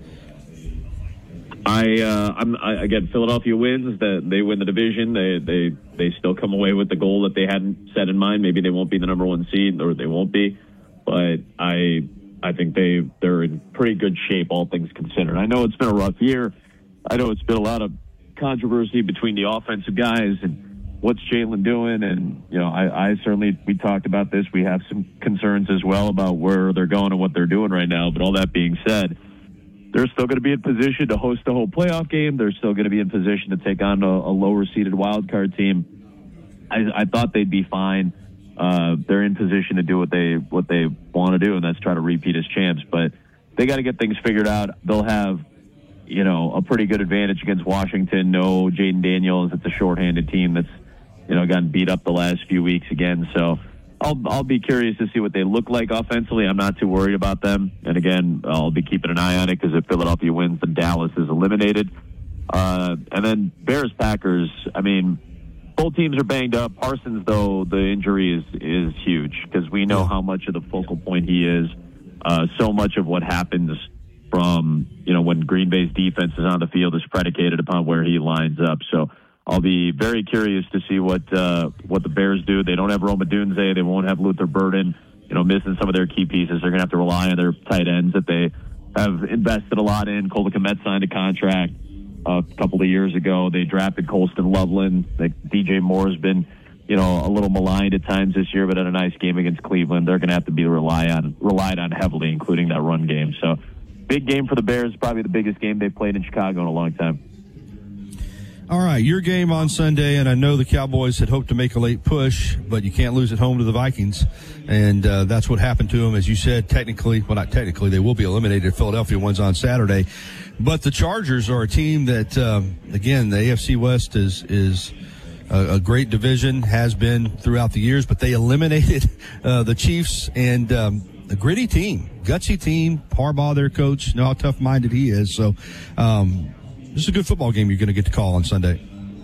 Again, Philadelphia wins. They win the division. They still come away with the goal that they hadn't set in mind. Maybe they won't be the number 1 seed, or they won't be. But I think they're in pretty good shape, all things considered. I know it's been a rough year. I know it's been a lot of controversy between the offensive guys and what's Jalen doing. And, I certainly, we talked about this. We have some concerns as well about where they're going and what they're doing right now. But all that being said, they're still going to be in position to host the whole playoff game. They're still going to be in position to take on a lower-seeded wild card team. I thought they'd be fine. They're in position to do what they want to do, and that's try to repeat as champs. But they got to get things figured out. They'll have, a pretty good advantage against Washington. No Jaden Daniels. It's a shorthanded team that's, gotten beat up the last few weeks again. So I'll be curious to see what they look like offensively. I'm not too worried about them. And again, I'll be keeping an eye on it because if Philadelphia wins, then Dallas is eliminated. And then Bears-Packers, I mean, both teams are banged up. Parsons, though, the injury is huge because we know how much of the focal point he is. So much of what happens from, when Green Bay's defense is on the field is predicated upon where he lines up. So I'll be very curious to see what the Bears do. They don't have Roma Dunze. They won't have Luther Burden, missing some of their key pieces. They're going to have to rely on their tight ends that they have invested a lot in. Cole Kmet signed a contract a couple of years ago. They drafted Colston Loveland. DJ Moore's been, a little maligned at times this year, but had a nice game against Cleveland. They're going to have to be relied on heavily, including that run game. So big game for the Bears, probably the biggest game they've played in Chicago in a long time. All right, your game on Sunday, and I know the Cowboys had hoped to make a late push, but you can't lose at home to the Vikings, and that's what happened to them. As you said, not technically, they will be eliminated if Philadelphia wins on Saturday. But the Chargers are a team that, again, the AFC West is a great division, has been throughout the years, but they eliminated the Chiefs and a gritty team, gutsy team. Harbaugh, their coach, know how tough-minded he is. So this is a good football game you're going to get to call on Sunday.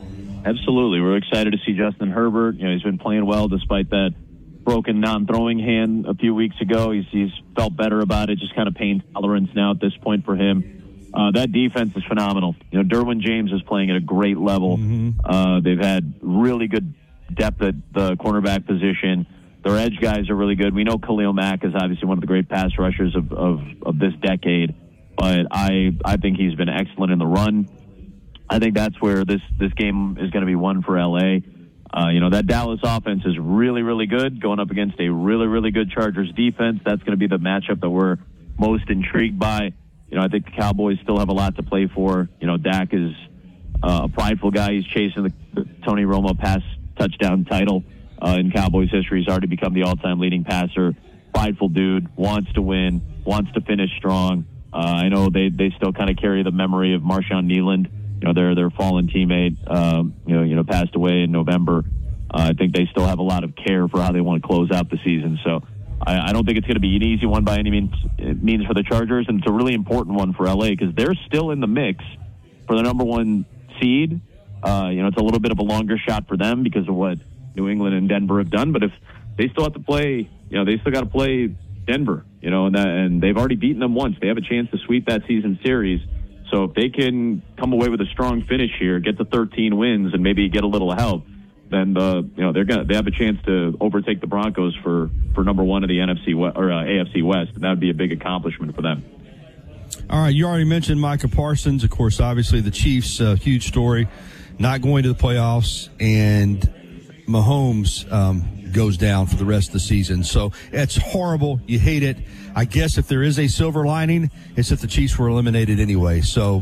Absolutely. We're excited to see Justin Herbert. He's been playing well despite that broken non-throwing hand a few weeks ago. He's felt better about it, just kind of pain tolerance now at this point for him. That defense is phenomenal. Derwin James is playing at a great level. They've had really good depth at the cornerback position. Their edge guys are really good. We know Khalil Mack is obviously one of the great pass rushers of this decade, but I think he's been excellent in the run. I think that's where this game is going to be won for L.A. That Dallas offense is really, really good, going up against a really, really good Chargers defense. That's going to be the matchup that we're most intrigued by. I think the Cowboys still have a lot to play for. Dak is a prideful guy. He's chasing the Tony Romo pass touchdown title in Cowboys history. He's already become the all-time leading passer. Prideful dude, wants to win, wants to finish strong. I know they still kind of carry the memory of Marshawn Kneeland. Their fallen teammate, passed away in November. I think they still have a lot of care for how they want to close out the season. So I don't think it's going to be an easy one by any means for the Chargers, and it's a really important one for LA because they're still in the mix for the number one seed. It's a little bit of a longer shot for them because of what New England and Denver have done. But if they still have to play, they still got to play Denver, and they've already beaten them once. They have a chance to sweep that season series. So if they can come away with a strong finish here, get to 13 wins, and maybe get a little help, then they have a chance to overtake the Broncos for number one of the NFC or AFC West, and that would be a big accomplishment for them. All right, you already mentioned Micah Parsons. Of course, obviously the Chiefs, huge story, not going to the playoffs, and Mahomes goes down for the rest of the season. So it's horrible. You hate it. I guess if there is a silver lining, it's that the Chiefs were eliminated anyway. So,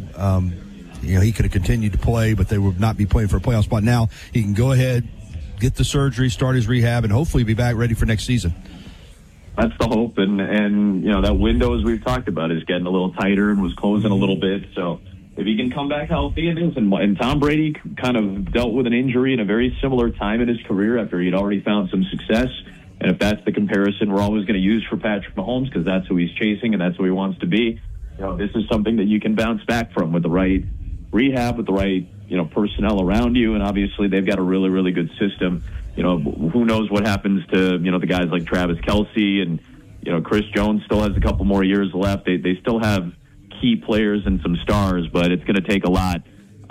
he could have continued to play, but they would not be playing for a playoff spot. Now he can go ahead, get the surgery, start his rehab, and hopefully be back ready for next season. That's the hope. And that window, as we've talked about, is getting a little tighter and was closing a little bit. So if he can come back healthy, and Tom Brady kind of dealt with an injury in a very similar time in his career after he'd already found some success. And if that's the comparison we're always going to use for Patrick Mahomes, because that's who he's chasing and that's who he wants to be, this is something that you can bounce back from with the right rehab, with the right personnel around you. And obviously they've got a really, really good system. Who knows what happens to the guys like Travis Kelce and Chris Jones still has a couple more years left. They still have key players and some stars, but it's going to take a lot.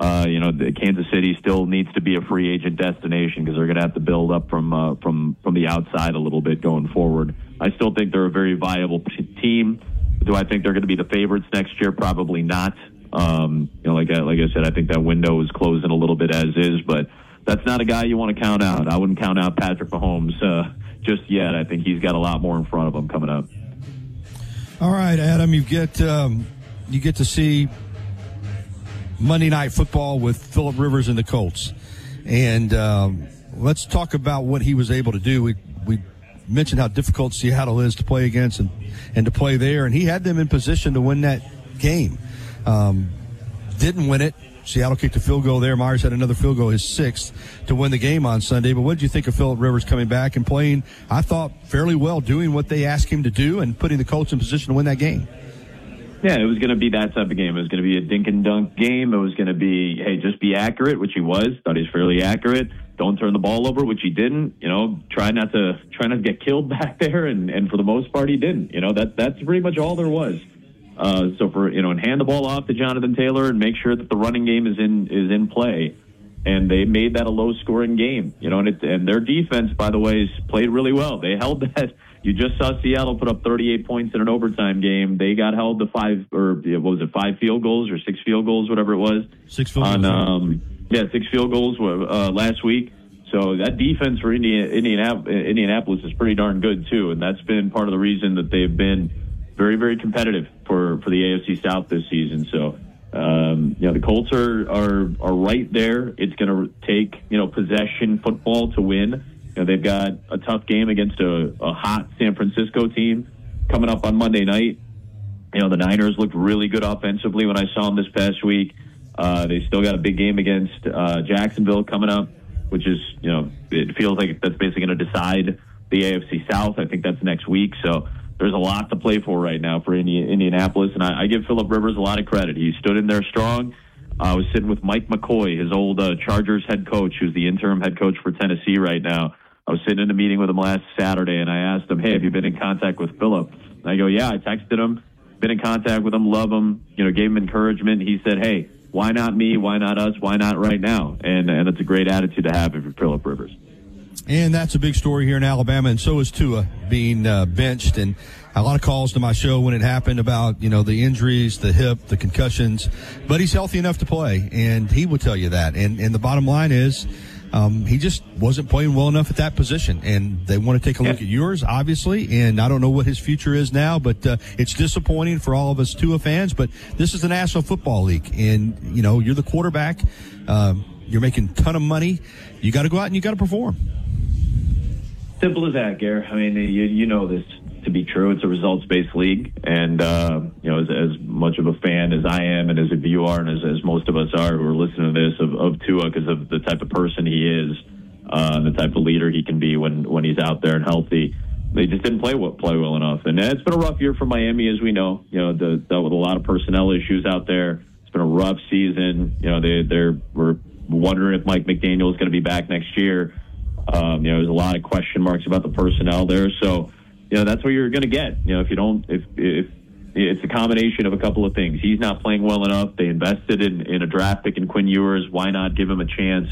Kansas City still needs to be a free agent destination because they're going to have to build up from the outside a little bit going forward. I still think they're a very viable team. Do I think they're going to be the favorites next year? Probably not. Like I said, I think that window is closing a little bit as is, but that's not a guy you want to count out. I wouldn't count out Patrick Mahomes just yet. I think he's got a lot more in front of him coming up. All right, Adam, you get to see Monday Night Football with Phillip Rivers and the Colts. And let's talk about what he was able to do. We mentioned how difficult Seattle is to play against and to play there, and he had them in position to win that game. Didn't win it. Seattle kicked a field goal there. Myers had another field goal, his sixth, to win the game on Sunday. But what did you think of Phillip Rivers coming back and playing, I thought, fairly well, doing what they asked him to do and putting the Colts in position to win that game? Yeah, it was going to be that type of game. It was going to be a dink and dunk game. It was going to be, hey, just be accurate, which he was. Thought he was fairly accurate. Don't turn the ball over, which he didn't. Try not to get killed back there, and for the most part, he didn't. That's pretty much all there was. And hand the ball off to Jonathan Taylor and make sure that the running game is in play. And they made that a low-scoring game. And their defense, by the way, played really well. They held that. You just saw Seattle put up 38 points in an overtime game. They got held to 5 field goals or 6 field goals, whatever it was. 6 field goals. 6 field goals last week. So that defense for Indianapolis is pretty darn good too, and that's been part of the reason that they've been very, very competitive for the AFC South this season. So the Colts are right there. It's going to take possession football to win. They've got a tough game against a hot San Francisco team coming up on Monday night. The Niners looked really good offensively when I saw them this past week. They still got a big game against Jacksonville coming up, which is, it feels like that's basically going to decide the AFC South. I think that's next week. So there's a lot to play for right now for Indianapolis. And I give Phillip Rivers a lot of credit. He stood in there strong. I was sitting with Mike McCoy, his old Chargers head coach, who's the interim head coach for Tennessee right now. I was sitting in a meeting with him last Saturday, and I asked him, hey, have you been in contact with Phillip? And I go, yeah, I texted him, been in contact with him, love him, gave him encouragement. He said, hey, why not me? Why not us? Why not right now? And it's a great attitude to have if you're Phillip Rivers. And that's a big story here in Alabama, and so is Tua being benched. And a lot of calls to my show when it happened about, the injuries, the hip, the concussions. But he's healthy enough to play, and he would tell you that. And the bottom line is he just wasn't playing well enough at that position. And they want to take a look at yours, obviously. And I don't know what his future is now, but it's disappointing for all of us Tua fans. But this is the National Football League, and, you're the quarterback. You're making a ton of money. You got to go out and you got to perform. Simple as that, Gare. I mean, you know this to be true. It's a results-based league, and as much of a fan as I am, and as a viewer, and as most of us are who are listening to this of Tua, because of the type of person he is, and the type of leader he can be when he's out there and healthy. They just didn't play well enough, and it's been a rough year for Miami, as we know. Dealt with a lot of personnel issues out there. It's been a rough season. We're wondering if Mike McDaniel is going to be back next year. There's a lot of question marks about the personnel there. So, that's what you're going to get. If it's a combination of a couple of things. He's not playing well enough. They invested in a draft pick in Quinn Ewers. Why not give him a chance?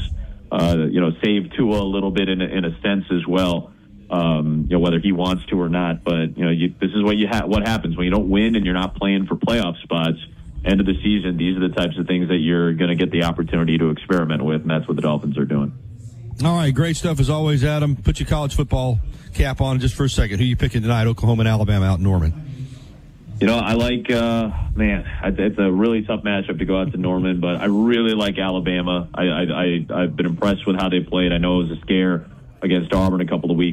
Save Tua a little bit in a sense as well. Whether he wants to or not. But this is what happens when you don't win and you're not playing for playoff spots. End of the season, these are the types of things that you're going to get the opportunity to experiment with, and that's what the Dolphins are doing. All right, great stuff as always, Adam. Put your college football cap on just for a second. Who are you picking tonight, Oklahoma and Alabama out in Norman? I like, it's a really tough matchup to go out to Norman, but I really like Alabama. I've been impressed with how they played. I know it was a scare against Auburn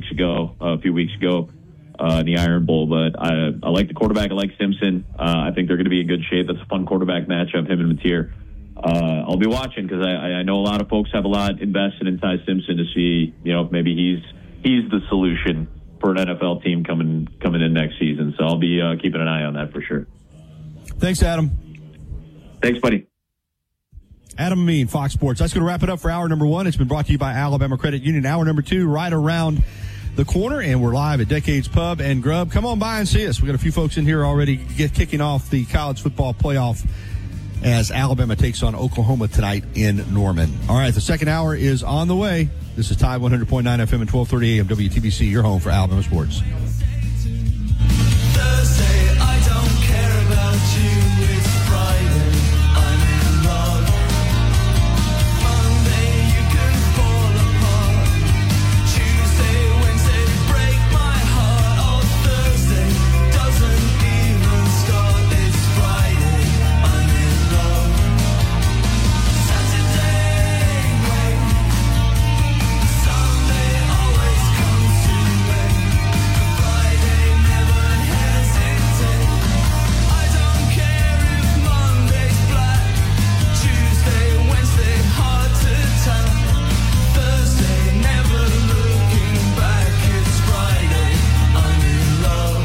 a few weeks ago in the Iron Bowl, but I like the quarterback. I like Simpson. I think they're going to be in good shape. That's a fun quarterback matchup, him and Mateer. I'll be watching because I know a lot of folks have a lot invested in Ty Simpson to see, if maybe he's the solution for an NFL team coming in next season. So I'll be keeping an eye on that for sure. Thanks, Adam. Thanks, buddy. Adam Amin, Fox Sports. That's going to wrap it up for hour number one. It's been brought to you by Alabama Credit Union. Hour number two, right around the corner, and we're live at Decades Pub and Grub. Come on by and see us. We got a few folks in here already kicking off the college football playoff as Alabama takes on Oklahoma tonight in Norman. All right, the second hour is on the way. This is Tide 100.9 FM and 1230 AM WTBC, your home for Alabama sports. Thursday, I don't care about you. It's Friday, I'm in love. Monday, you can fall apart. Tuesday, Wednesday, break my heart. Oh, Thursday doesn't even start. It's Friday, I'm in love. Saturday, wait. Sunday always comes too late. Friday never hesitate. I don't care if Monday's black. Tuesday, Wednesday, hard to tell. Thursday, never looking back. It's Friday, I'm in love.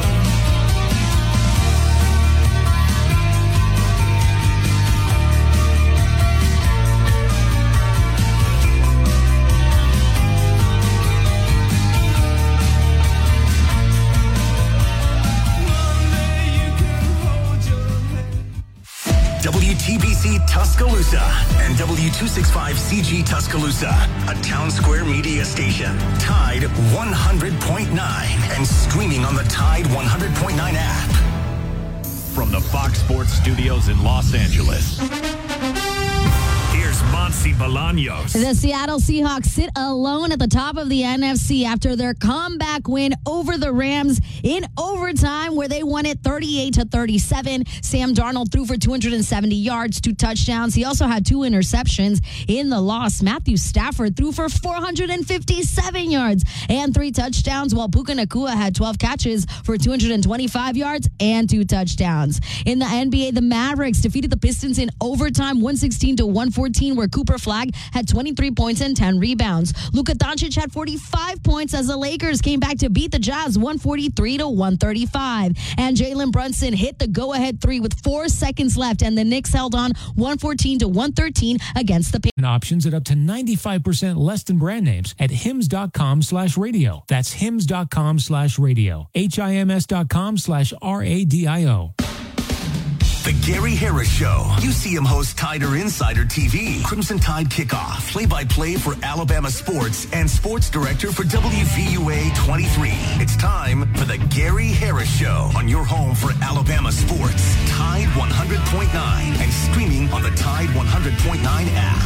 WTBC Tuscaloosa and W265CG Tuscaloosa, a Town Square media station. Tide 100.9 and streaming on the Tide 100.9 app. From the Fox Sports Studios in Los Angeles, here's Monsi Bolaños. The Seattle Seahawks sit alone at the top of the NFC after their comeback win over the Rams in overtime, where they won it 38-37. Sam Darnold threw for 270 yards, 2 touchdowns. He also had 2 interceptions in the loss. Matthew Stafford threw for 457 yards and 3 touchdowns, while Puka Nacua had 12 catches for 225 yards and 2 touchdowns. In the NBA, the Mavericks defeated the Pistons in overtime, 116-114. 14, where Cooper Flagg had 23 points and 10 rebounds. Luka Doncic had 45 points as the Lakers came back to beat the Jazz 143-135. And Jalen Brunson hit the go-ahead three with 4 seconds left, and the Knicks held on 114-113 against the Pacers. Options at up to 95% less than brand names at hims.com/radio. That's hims.com/radio. HIMS.com/RADIO. The Gary Harris Show. UCM host Tider Insider TV. Crimson Tide Kickoff. Play-by-play for Alabama sports and sports director for WVUA 23. It's time for the Gary Harris Show on your home for Alabama sports. Tide 100.9 and streaming on the Tide 100.9 app.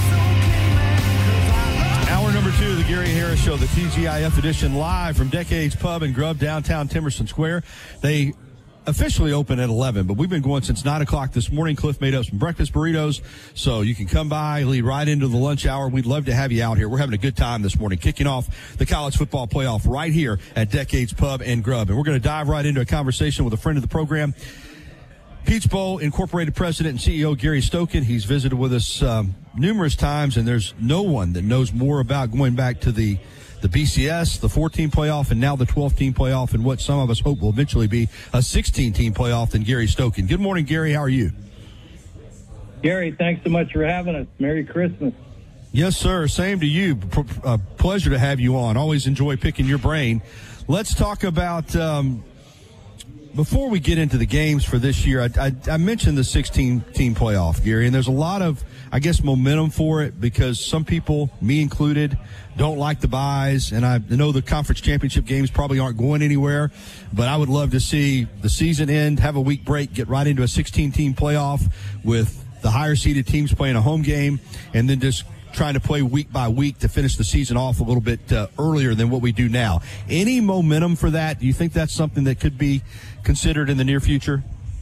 Hour number 2 of the Gary Harris Show, the TGIF edition, live from Decades Pub and Grub, downtown Temerson Square. They officially open at 11, but we've been going since 9 o'clock this morning. Cliff made up some breakfast burritos, so you can come by, lead right into the lunch hour. We'd love to have you out here. We're having a good time this morning, kicking off the college football playoff right here at Decades Pub and Grub. And we're going to dive right into a conversation with a friend of the program, Peach Bowl Incorporated President and CEO Gary Stokan. He's visited with us numerous times, and there's no one that knows more about going back to the BCS, the 14-team playoff, and now the 12-team playoff, and what some of us hope will eventually be a 16-team playoff than Gary Stokan. Good morning, Gary. How are you? Gary, thanks so much for having us. Merry Christmas. Yes, sir. Same to you. Pleasure to have you on. Always enjoy picking your brain. Let's talk about, before we get into the games for this year, I mentioned the 16-team playoff, Gary, and there's a lot of, I guess, momentum for it because some people, me included, don't like the buys, and I know the conference championship games probably aren't going anywhere, but I would love to see the season end, have a week break, get right into a 16-team playoff with the higher-seeded teams playing a home game, and then just trying to play week by week to finish the season off a little bit earlier than what we do now. Any momentum for that? Do you think that's something that could be considered in the near future?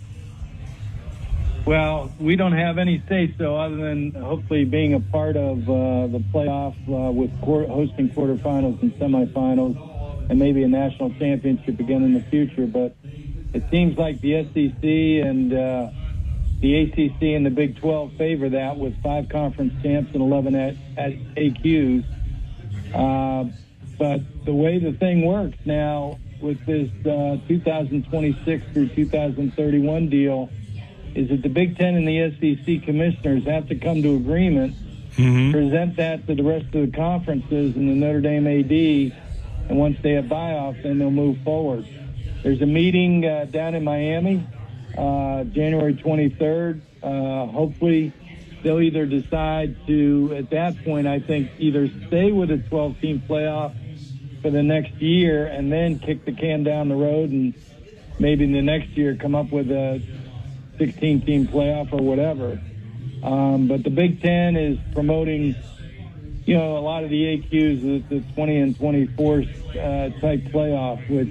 Well, we don't have any say-so other than hopefully being a part of the playoff with hosting quarterfinals and semifinals and maybe a national championship again in the future. But it seems like the SEC and the ACC and the Big 12 favor that with 5 conference champs and 11 at AQs. But the way the thing works now with this 2026 through 2031 deal is that the Big Ten and the SEC commissioners have to come to agreement, present that to the rest of the conferences and the Notre Dame AD, and once they have buy-off, then they'll move forward. There's a meeting down in Miami, January 23rd. Hopefully, they'll either decide to, at that point, I think, either stay with a 12-team playoff for the next year and then kick the can down the road and maybe in the next year come up with a 16-team playoff or whatever. But the Big Ten is promoting, a lot of the AQs, the 20 and 24 type playoff, which,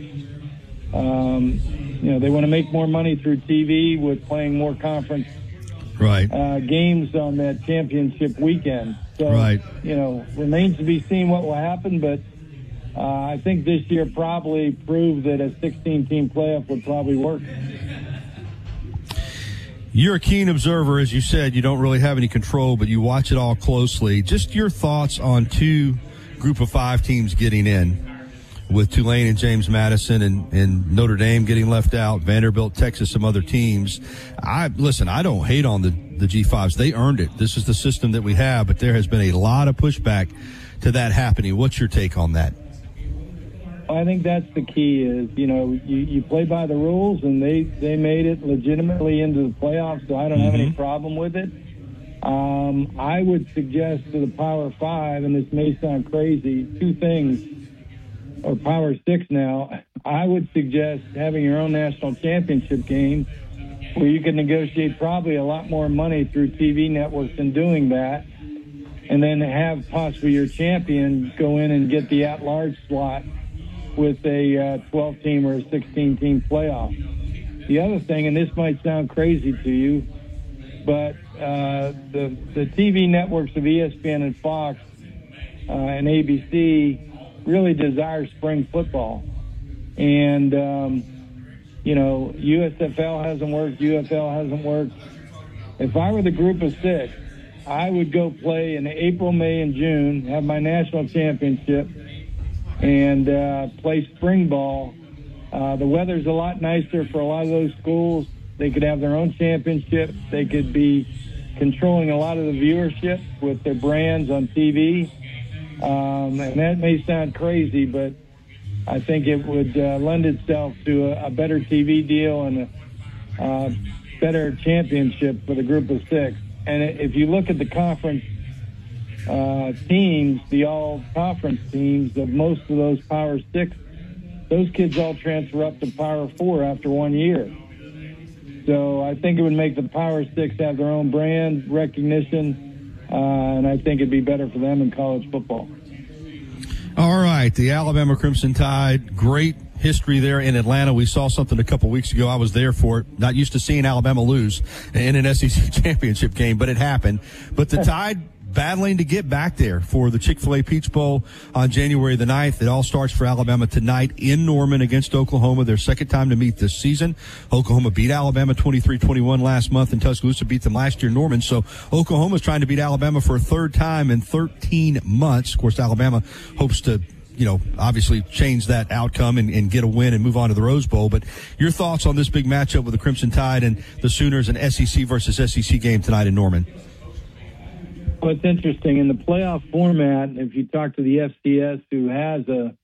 they want to make more money through TV with playing more conference games on that championship weekend. So, remains to be seen what will happen, but I think this year probably proved that a 16-team playoff would probably work. You're a keen observer, as you said. You don't really have any control, but you watch it all closely. Just your thoughts on 2 group of 5 teams getting in, with Tulane and James Madison and Notre Dame getting left out, Vanderbilt, Texas, some other teams. I don't hate on the G5s. They earned it. This is the system that we have, but there has been a lot of pushback to that happening. What's your take on that? I think that's the key is, you play by the rules, and they made it legitimately into the playoffs, so I don't have any problem with it. I would suggest to the Power 5, and this may sound crazy, 2 things, or Power 6 now. I would suggest having your own national championship game where you can negotiate probably a lot more money through TV networks in doing that, and then have possibly your champion go in and get the at-large slot with a 12-team or a 16-team playoff. The other thing, and this might sound crazy to you, but the TV networks of ESPN and Fox and ABC really desire spring football. And, USFL hasn't worked, UFL hasn't worked. If I were the group of 6 I would go play in April, May, and June, have my national championship, and play spring ball. The weather's a lot nicer for a lot of those schools. They could have their own championship. They could be controlling a lot of the viewership with their brands on TV. And that may sound crazy, but I think it would lend itself to a better TV deal and a better championship for the group of six. And if you look at the conference teams, the all-conference teams of most of those Power Six, those kids all transfer up to Power Four after 1 year. So I think it would make the Power Six have their own brand recognition, and I think it'd be better for them in college football. All right, the Alabama Crimson Tide, great history there in Atlanta. We saw something a couple weeks ago. I was there for it. Not used to seeing Alabama lose in an SEC championship game, but it happened. But the Tide battling to get back there for the Chick-fil-A Peach Bowl on January the 9th. It all starts for Alabama tonight in Norman against Oklahoma, their second time to meet this season. Oklahoma beat Alabama 23-21 last month, and Tuscaloosa beat them last year in Norman. So Oklahoma's trying to beat Alabama for a third time in 13 months. Of course, Alabama hopes to, obviously change that outcome and get a win and move on to the Rose Bowl. But your thoughts on this big matchup with the Crimson Tide and the Sooners, an SEC versus SEC game tonight in Norman? Well, it's interesting. In the playoff format, if you talk to the FCS, who has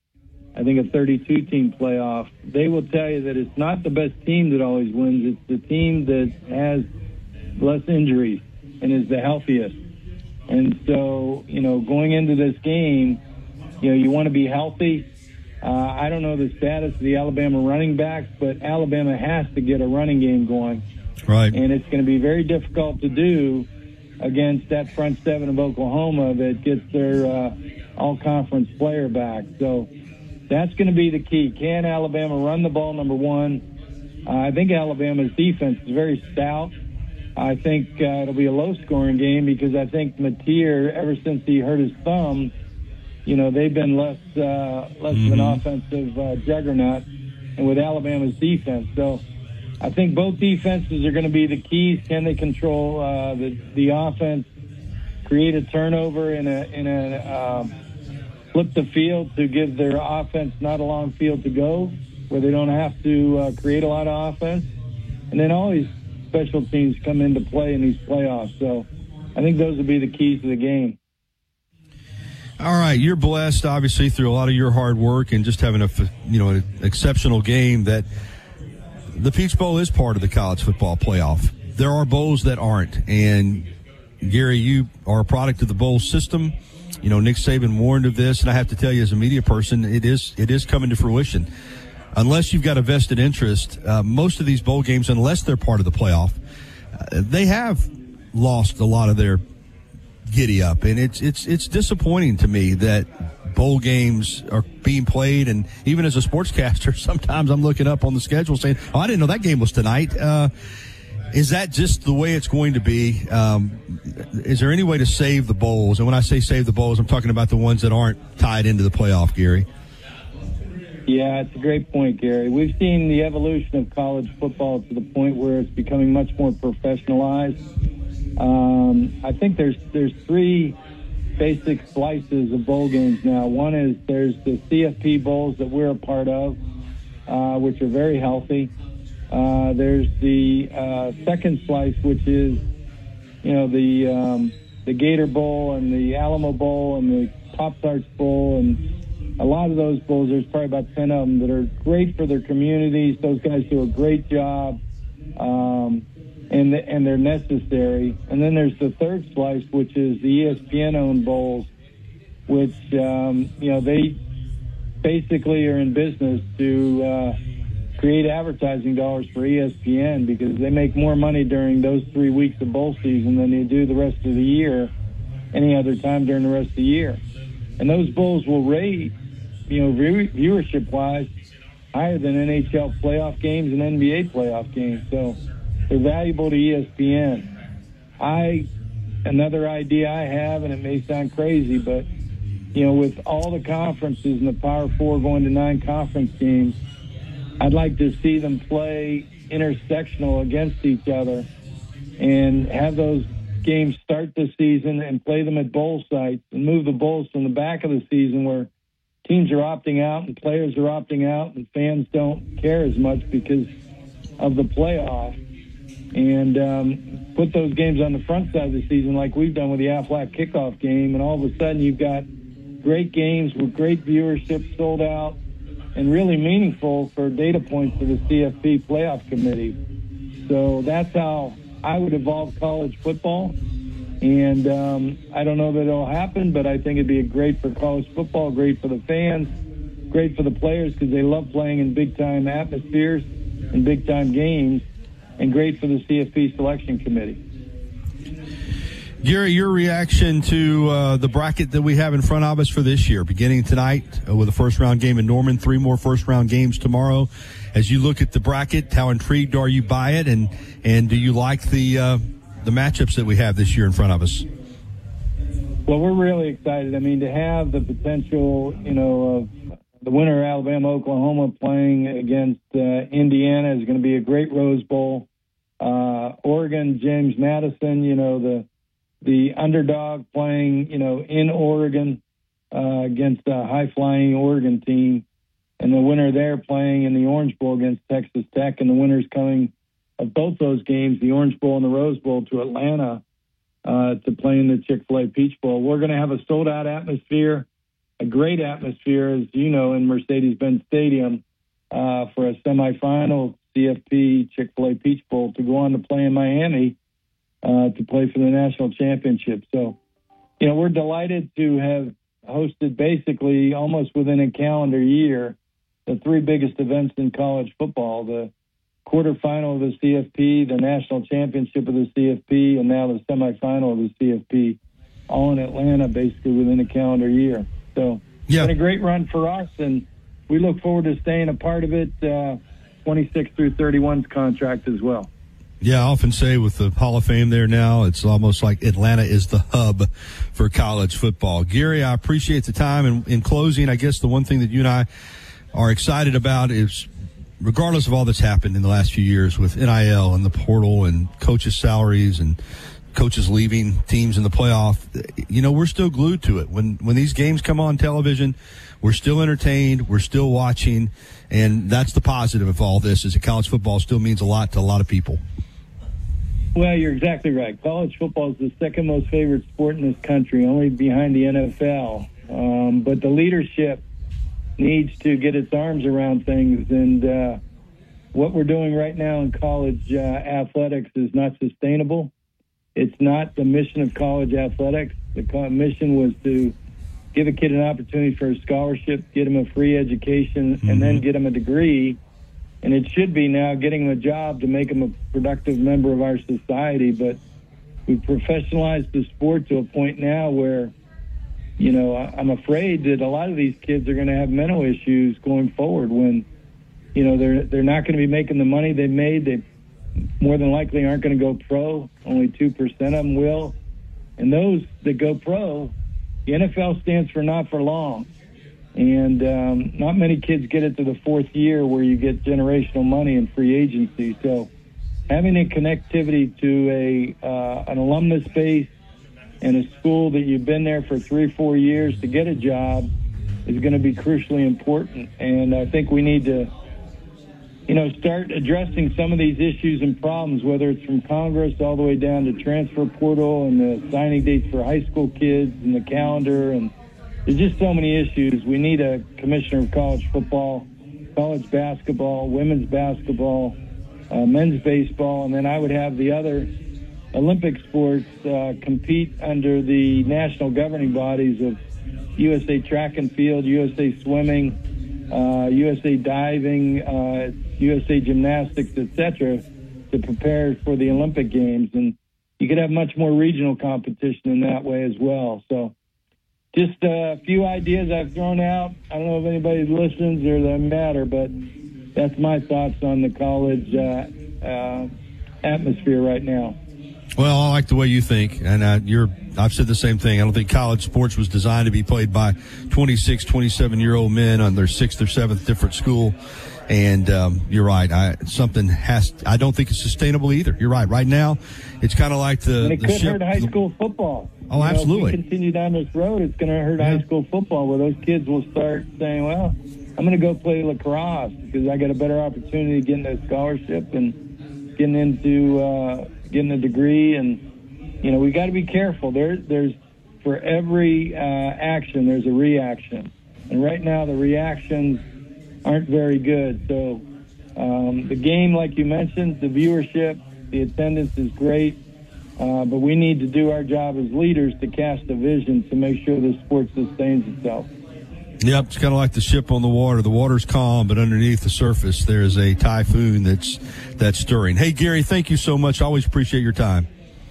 I think a 32-team playoff, they will tell you that it's not the best team that always wins. It's the team that has less injuries and is the healthiest. And so, going into this game, you want to be healthy. I don't know the status of the Alabama running backs, but Alabama has to get a running game going. Right. And it's going to be very difficult to do against that front seven of Oklahoma that gets their all-conference player back. So that's going to be the key. Can Alabama run the ball, number one? I think Alabama's defense is very stout. I think it'll be a low-scoring game because I think Mateer, ever since he hurt his thumb, they've been less of an offensive juggernaut, and with Alabama's defense. So I think both defenses are going to be the keys. Can they control the offense, create a turnover in a flip the field to give their offense not a long field to go, where they don't have to create a lot of offense, and then always special teams come into play in these playoffs. So I think those will be the keys to the game. All right, you're blessed, obviously, through a lot of your hard work and just having an exceptional game that the Peach Bowl is part of the college football playoff. There are bowls that aren't, and Gary, you are a product of the bowl system. Nick Saban warned of this, and I have to tell you, as a media person, it is coming to fruition. Unless you've got a vested interest, most of these bowl games, unless they're part of the playoff, they have lost a lot of their giddy up, and it's disappointing to me that bowl games are being played, and even as a sportscaster, sometimes I'm looking up on the schedule saying, "Oh, I didn't know that game was tonight." Is that just the way it's going to be? Is there any way to save the bowls? And when I say save the bowls, I'm talking about the ones that aren't tied into the playoff, Gary. Yeah, it's a great point, Gary. We've seen the evolution of college football to the point where it's becoming much more professionalized. I think there's three basic slices of bowl games now. One is there's the CFP bowls that we're a part of, which are very healthy. There's the second slice, which is, the Gator Bowl and the Alamo Bowl and the Pop-Tarts Bowl, and a lot of those bowls, there's probably about 10 of them that are great for their communities. Those guys do a great job, and they're necessary. And then there's the third slice, which is the ESPN-owned bowls, which, they basically are in business to create advertising dollars for ESPN, because they make more money during those 3 weeks of bowl season than they do the rest of the year, any other time during the rest of the year. And those bowls will rate, viewership-wise, higher than NHL playoff games and NBA playoff games. So they're valuable to ESPN. Another idea I have, and it may sound crazy, but, with all the conferences in the Power Four going to 9 conference games, I'd like to see them play intersectional against each other and have those games start the season and play them at bowl sites and move the bowls from the back of the season where teams are opting out and players are opting out and fans don't care as much because of the playoff, and put those games on the front side of the season like we've done with the Aflac kickoff game, and all of a sudden you've got great games with great viewership, sold out, and really meaningful for data points for the CFP playoff committee. So that's how I would evolve college football. And I don't know that it'll happen, but I think it'd be great for college football, great for the fans, great for the players because they love playing in big-time atmospheres and big-time games, and great for the CFP selection committee. Gary, your reaction to the bracket that we have in front of us for this year, beginning tonight with a first-round game in Norman, 3 more first-round games tomorrow. As you look at the bracket, how intrigued are you by it, and do you like the matchups that we have this year in front of us? Well, we're really excited. I mean, to have the potential, of the winner, Alabama, Oklahoma, playing against Indiana is going to be a great Rose Bowl. Oregon, James Madison, the underdog playing, in Oregon against a high-flying Oregon team, and the winner there playing in the Orange Bowl against Texas Tech, and the winners coming of both those games, the Orange Bowl and the Rose Bowl, to Atlanta to play in the Chick-fil-A Peach Bowl. We're going to have a sold-out atmosphere, a great atmosphere, as you know, in Mercedes-Benz Stadium for a semifinal CFP Chick-fil-A Peach Bowl to go on to play in Miami to play for the national championship. So, we're delighted to have hosted basically almost within a calendar year the 3 biggest events in college football, the quarterfinal of the CFP, the national championship of the CFP, and now the semifinal of the CFP, all in Atlanta basically within a calendar year. So it's been a great run for us, and we look forward to staying a part of it, 26 through 31's contract as well. Yeah, I often say with the Hall of Fame there now, it's almost like Atlanta is the hub for college football. Gary, I appreciate the time. And in closing, I guess the one thing that you and I are excited about is, regardless of all that's happened in the last few years with NIL and the portal and coaches' salaries and coaches leaving teams in the playoff, we're still glued to it. When these games come on television, we're still entertained, we're still watching, and that's the positive of all this, is that college football still means a lot to a lot of people. Well, you're exactly right. College football is the second most favorite sport in this country, only behind the NFL. But the leadership needs to get its arms around things, and what we're doing right now in college athletics is not sustainable. It's not the mission of college athletics. The mission was to give a kid an opportunity for a scholarship, get him a free education, and then get him a degree. And it should be now getting him a job to make him a productive member of our society. But we've professionalized the sport to a point now where, I'm afraid that a lot of these kids are going to have mental issues going forward when, they're not going to be making the money they made. They more than likely aren't going to go pro. Only 2% of them will. And those that go pro, the NFL stands for not for long. And not many kids get it to the 4th year where you get generational money and free agency. So having a connectivity to an alumnus base and a school that you've been there for 3 or 4 years to get a job is going to be crucially important. And I think we need to, start addressing some of these issues and problems, whether it's from Congress all the way down to transfer portal and the signing dates for high school kids and the calendar. And there's just so many issues. We need a commissioner of college football, college basketball, women's basketball, men's baseball, and then I would have the other Olympic sports compete under the national governing bodies of USA Track and Field, USA Swimming, USA Diving, USA Gymnastics, etc., to prepare for the Olympic Games. And you could have much more regional competition in that way as well. So just a few ideas I've thrown out. I don't know if anybody listens or that matter, but that's my thoughts on the college atmosphere right now. Well, I like the way you think, and I've said the same thing. I don't think college sports was designed to be played by 26, 27-year-old men on their 6th or 7th different school. And you're right. I don't think it's sustainable either. You're right. Right now, it's kind of like the And it could ship. hurt high school football. Oh, absolutely. If we continue down this road, it's going to hurt high school football, where those kids will start saying, well, I'm going to go play lacrosse because I got a better opportunity of getting a scholarship and getting into getting a degree. And, we got to be careful. There's for every action, there's a reaction. And right now, the reactions aren't very good. So the game, like you mentioned, the viewership, the attendance is great. But we need to do our job as leaders to cast a vision to make sure the sport sustains itself. Yep, it's kind of like the ship on the water. The water's calm, but underneath the surface, there's a typhoon that's stirring. Hey, Gary, thank you so much. I always appreciate your time.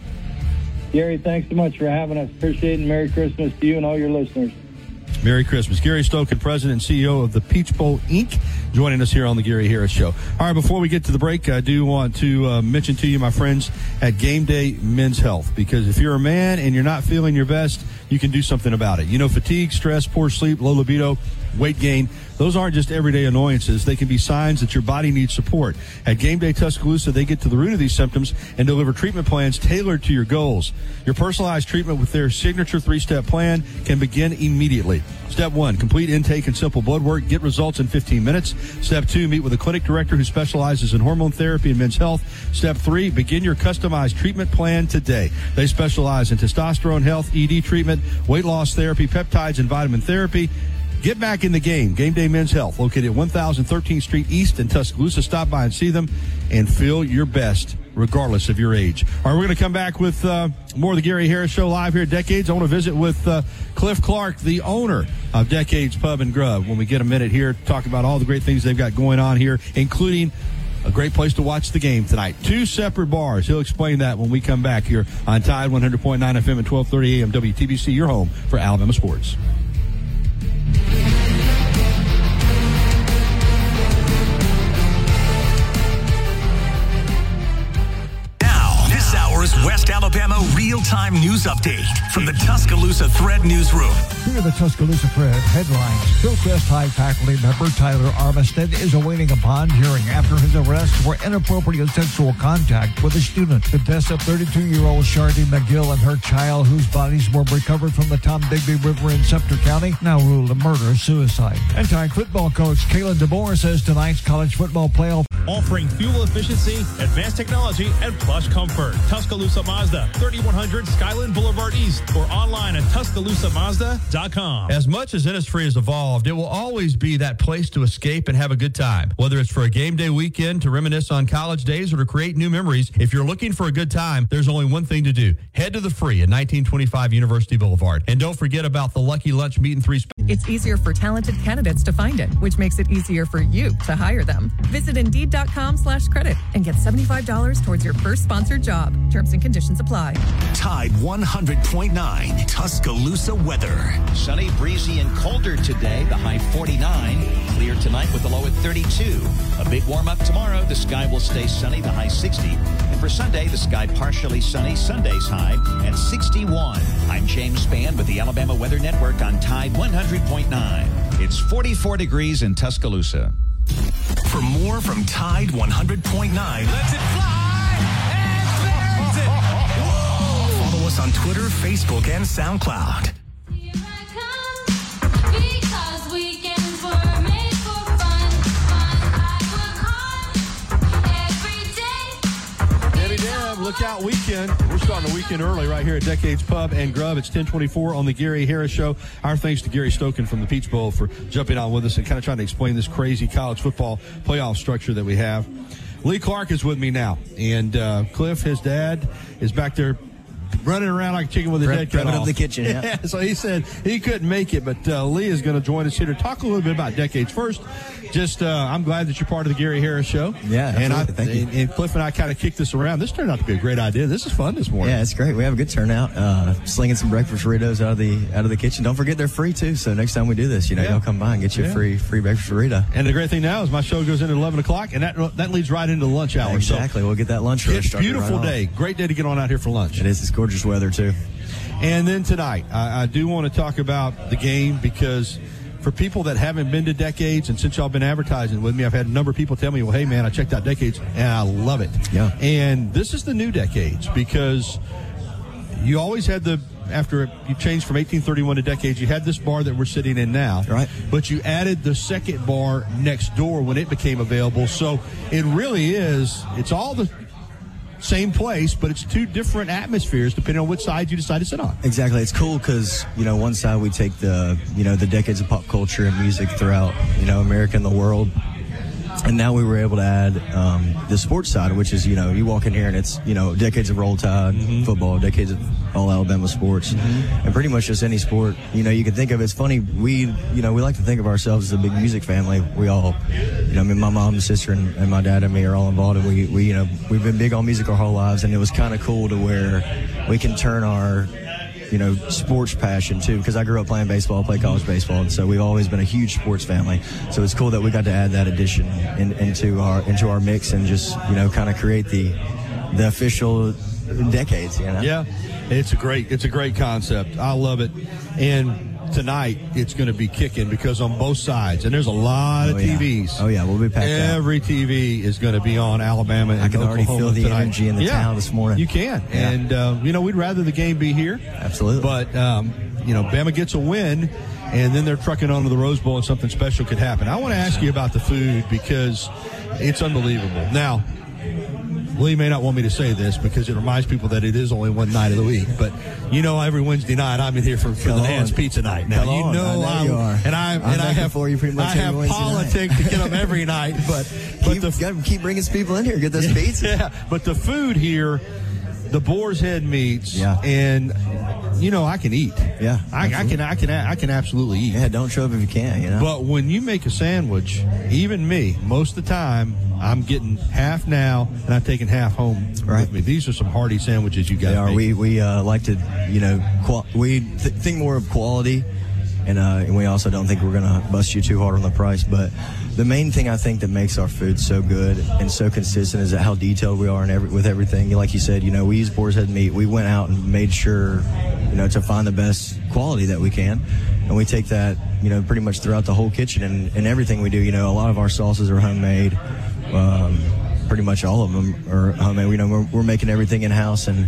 Gary, thanks so much for having us. Appreciate it, and Merry Christmas to you and all your listeners. Merry Christmas. Gary Stokan, President and CEO of the Peach Bowl, Inc., joining us here on the Gary Harris Show. All right, before we get to the break, I do want to mention to you, my friends, at Game Day Men's Health, because if you're a man and you're not feeling your best, you can do something about it. Fatigue, stress, poor sleep, low libido, weight gain, those aren't just everyday annoyances. They can be signs that your body needs support. At Game Day Tuscaloosa, they get to the root of these symptoms and deliver treatment plans tailored to your goals. Your personalized treatment with their signature 3-step plan can begin immediately. Step 1, complete intake and simple blood work. Get results in 15 minutes. Step 2, meet with a clinic director who specializes in hormone therapy and men's health. Step 3, begin your customized treatment plan today. They specialize in testosterone health, ED treatment, weight loss therapy, peptides, and vitamin therapy. Get back in the game. Game Day Men's Health, located at 1013th Street East in Tuscaloosa. Stop by and see them and feel your best, regardless of your age. All right, we're going to come back with more of the Gary Harris Show live here at Decades. I want to visit with Cliff Clark, the owner of Decades Pub and Grub, when we get a minute here to talk about all the great things they've got going on here, including a great place to watch the game tonight. 2 separate bars. He'll explain that when we come back here on Tide 100.9 FM and 1230 AM WTBC, your home for Alabama sports. West Alabama real-time news update from the Tuscaloosa Thread Newsroom. Here are the Tuscaloosa Thread headlines. Hillcrest High faculty member Tyler Armistead is awaiting a bond hearing after his arrest for inappropriate sexual contact with a student. The deaths of 32-year-old Shardy McGill and her child, whose bodies were recovered from the Tom Digby River in Sumter County, now ruled a murder-suicide. Football coach Kalen DeBoer says tonight's college football playoff offering fuel efficiency, advanced technology, and plush comfort. Tuscaloosa Mazda, 3100 Skyland Boulevard East, or online at TuscaloosaMazda.com. As much as Innisfree has evolved, it will always be that place to escape and have a good time. Whether it's for a game day weekend, to reminisce on college days, or to create new memories, if you're looking for a good time, there's only one thing to do. Head to the Free at 1925 University Boulevard. And don't forget about the Lucky Lunch Meat and 3 It's easier for talented candidates to find it, which makes it easier for you to hire them. Visit Indeed.com/credit and get $75 towards your first sponsored job. Terms and conditions apply. Tide 100.9 Tuscaloosa weather. Sunny, breezy, and colder today. The high 49. Clear tonight with the low at 32. A big warm up tomorrow. The sky will stay sunny. The high 60. And for Sunday, the sky partially sunny. Sunday's high at 61. I'm James Spann with the Alabama Weather Network on Tide 100.9. It's 44 degrees in Tuscaloosa. For more from Tide 100.9, let it fly and follow us on Twitter, Facebook, and SoundCloud. Lookout weekend. We're starting the weekend early right here at Decades Pub and Grub. It's 10:24 on the Gary Harris Show. Our thanks to Gary Stokan from the Peach Bowl for jumping on with us and kind of trying to explain this crazy college football playoff structure that we have. Lee Clark is with me now, and Cliff, his dad, is back there running around like a chicken with his head cut off. Up the kitchen, yeah. So he said he couldn't make it, but Lee is going to join us here to talk a little bit about Decades. First, just I'm glad that you're part of the Gary Harris Show. Yeah, absolutely. Thank you. And Cliff and I kind of kicked this around. This turned out to be a great idea. This is fun this morning. Yeah, it's great. We have a good turnout. Slinging some breakfast burritos out of the kitchen. Don't forget they're free too. So next time we do this, you'll come by and get you a free breakfast burrito. And the great thing now is my show goes in at 11 o'clock, and that leads right into the lunch hour. Exactly. We'll get that lunch rush started. Beautiful right day. Great day to get on out here for lunch. It is. It's gorgeous weather too. And then tonight, I do want to talk about the game because for people that haven't been to Decades, and since y'all been advertising with me, I've had a number of people tell me, well, hey, man, I checked out Decades, and I love it. Yeah. And this is the new Decades, because you always had after you changed from 1831 to Decades, you had this bar that we're sitting in now. Right. But you added the second bar next door when it became available. So it really is, it's all the same place, but it's two different atmospheres depending on which side you decide to sit on. Exactly. It's cool because, one side we take the decades of pop culture and music throughout, America and the world. And now we were able to add the sports side, which is, you walk in here and it's, decades of Roll Tide football, decades of all Alabama sports, and pretty much just any sport, you can think of. It's funny, we like to think of ourselves as a big music family. We all, my mom, sister, and my dad and me are all involved, and we've been big on music our whole lives, and it was kind of cool to where we can turn our sports passion too, because I grew up playing baseball, played college baseball, and so we've always been a huge sports family. So it's cool that we got to add that addition into our mix and just kind of create the official Decades. Yeah, it's a great concept. I love it. And tonight it's going to be kicking because on both sides, and there's a lot of TVs. Oh yeah, we'll be packed out. Every TV is going to to Alabama and I can already Oklahoma feel the tonight. energy in the town this morning. You can. Yeah. And, we'd rather the game be here. Absolutely. But, Bama gets a win, and then they're trucking onto the Rose Bowl and something special could happen. I want to ask you about the food because it's unbelievable. Now, Lee may not want me to say this because it reminds people that it is only one night of the week, but every Wednesday night I'm in here for the Nan's Pizza Night. Now you are. And I have for you pretty much I have every Wednesday politics to get them every night, but keep bringing people in here, get those pizzas. Yeah, but the food here, the boar's head meats, and I can eat. Yeah, I can absolutely eat. Yeah, don't show up if you can. But when you make a sandwich, even me, most of the time, I'm getting half now, and I'm taking half home with me. These are some hearty sandwiches you got. They are. We like to, we think more of quality, and we also don't think we're going to bust you too hard on the price. But the main thing I think that makes our food so good and so consistent is how detailed we are with everything. Like you said, we use boar's head meat. We went out and made sure, to find the best quality that we can. And we take that, pretty much throughout the whole kitchen and everything we do. A lot of our sauces are homemade. Pretty much all of them are homemade. We're making everything in-house, and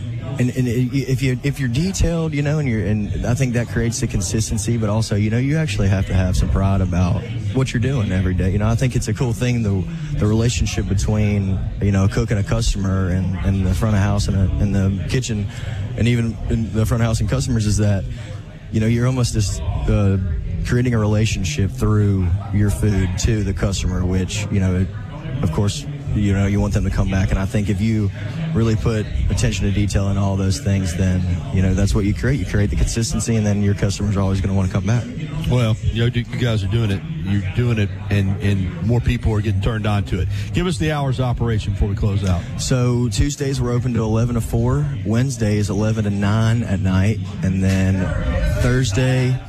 if you're detailed, and I think that creates the consistency, but also, you actually have to have some pride about what you're doing every day. I think it's a cool thing, the relationship between, a cook and a customer and the front of house and the kitchen, and even in the front of house and customers, is that, you're almost just creating a relationship through your food to the customer, which, of course, you want them to come back. And I think if you really put attention to detail in all those things, then, that's what you create. You create the consistency, and then your customers are always going to want to come back. Well, you guys are doing it. You're doing it, and more people are getting turned on to it. Give us the hours of operation before we close out. So Tuesdays we're open to 11 to 4. Wednesdays 11 to 9 at night. And then Thursday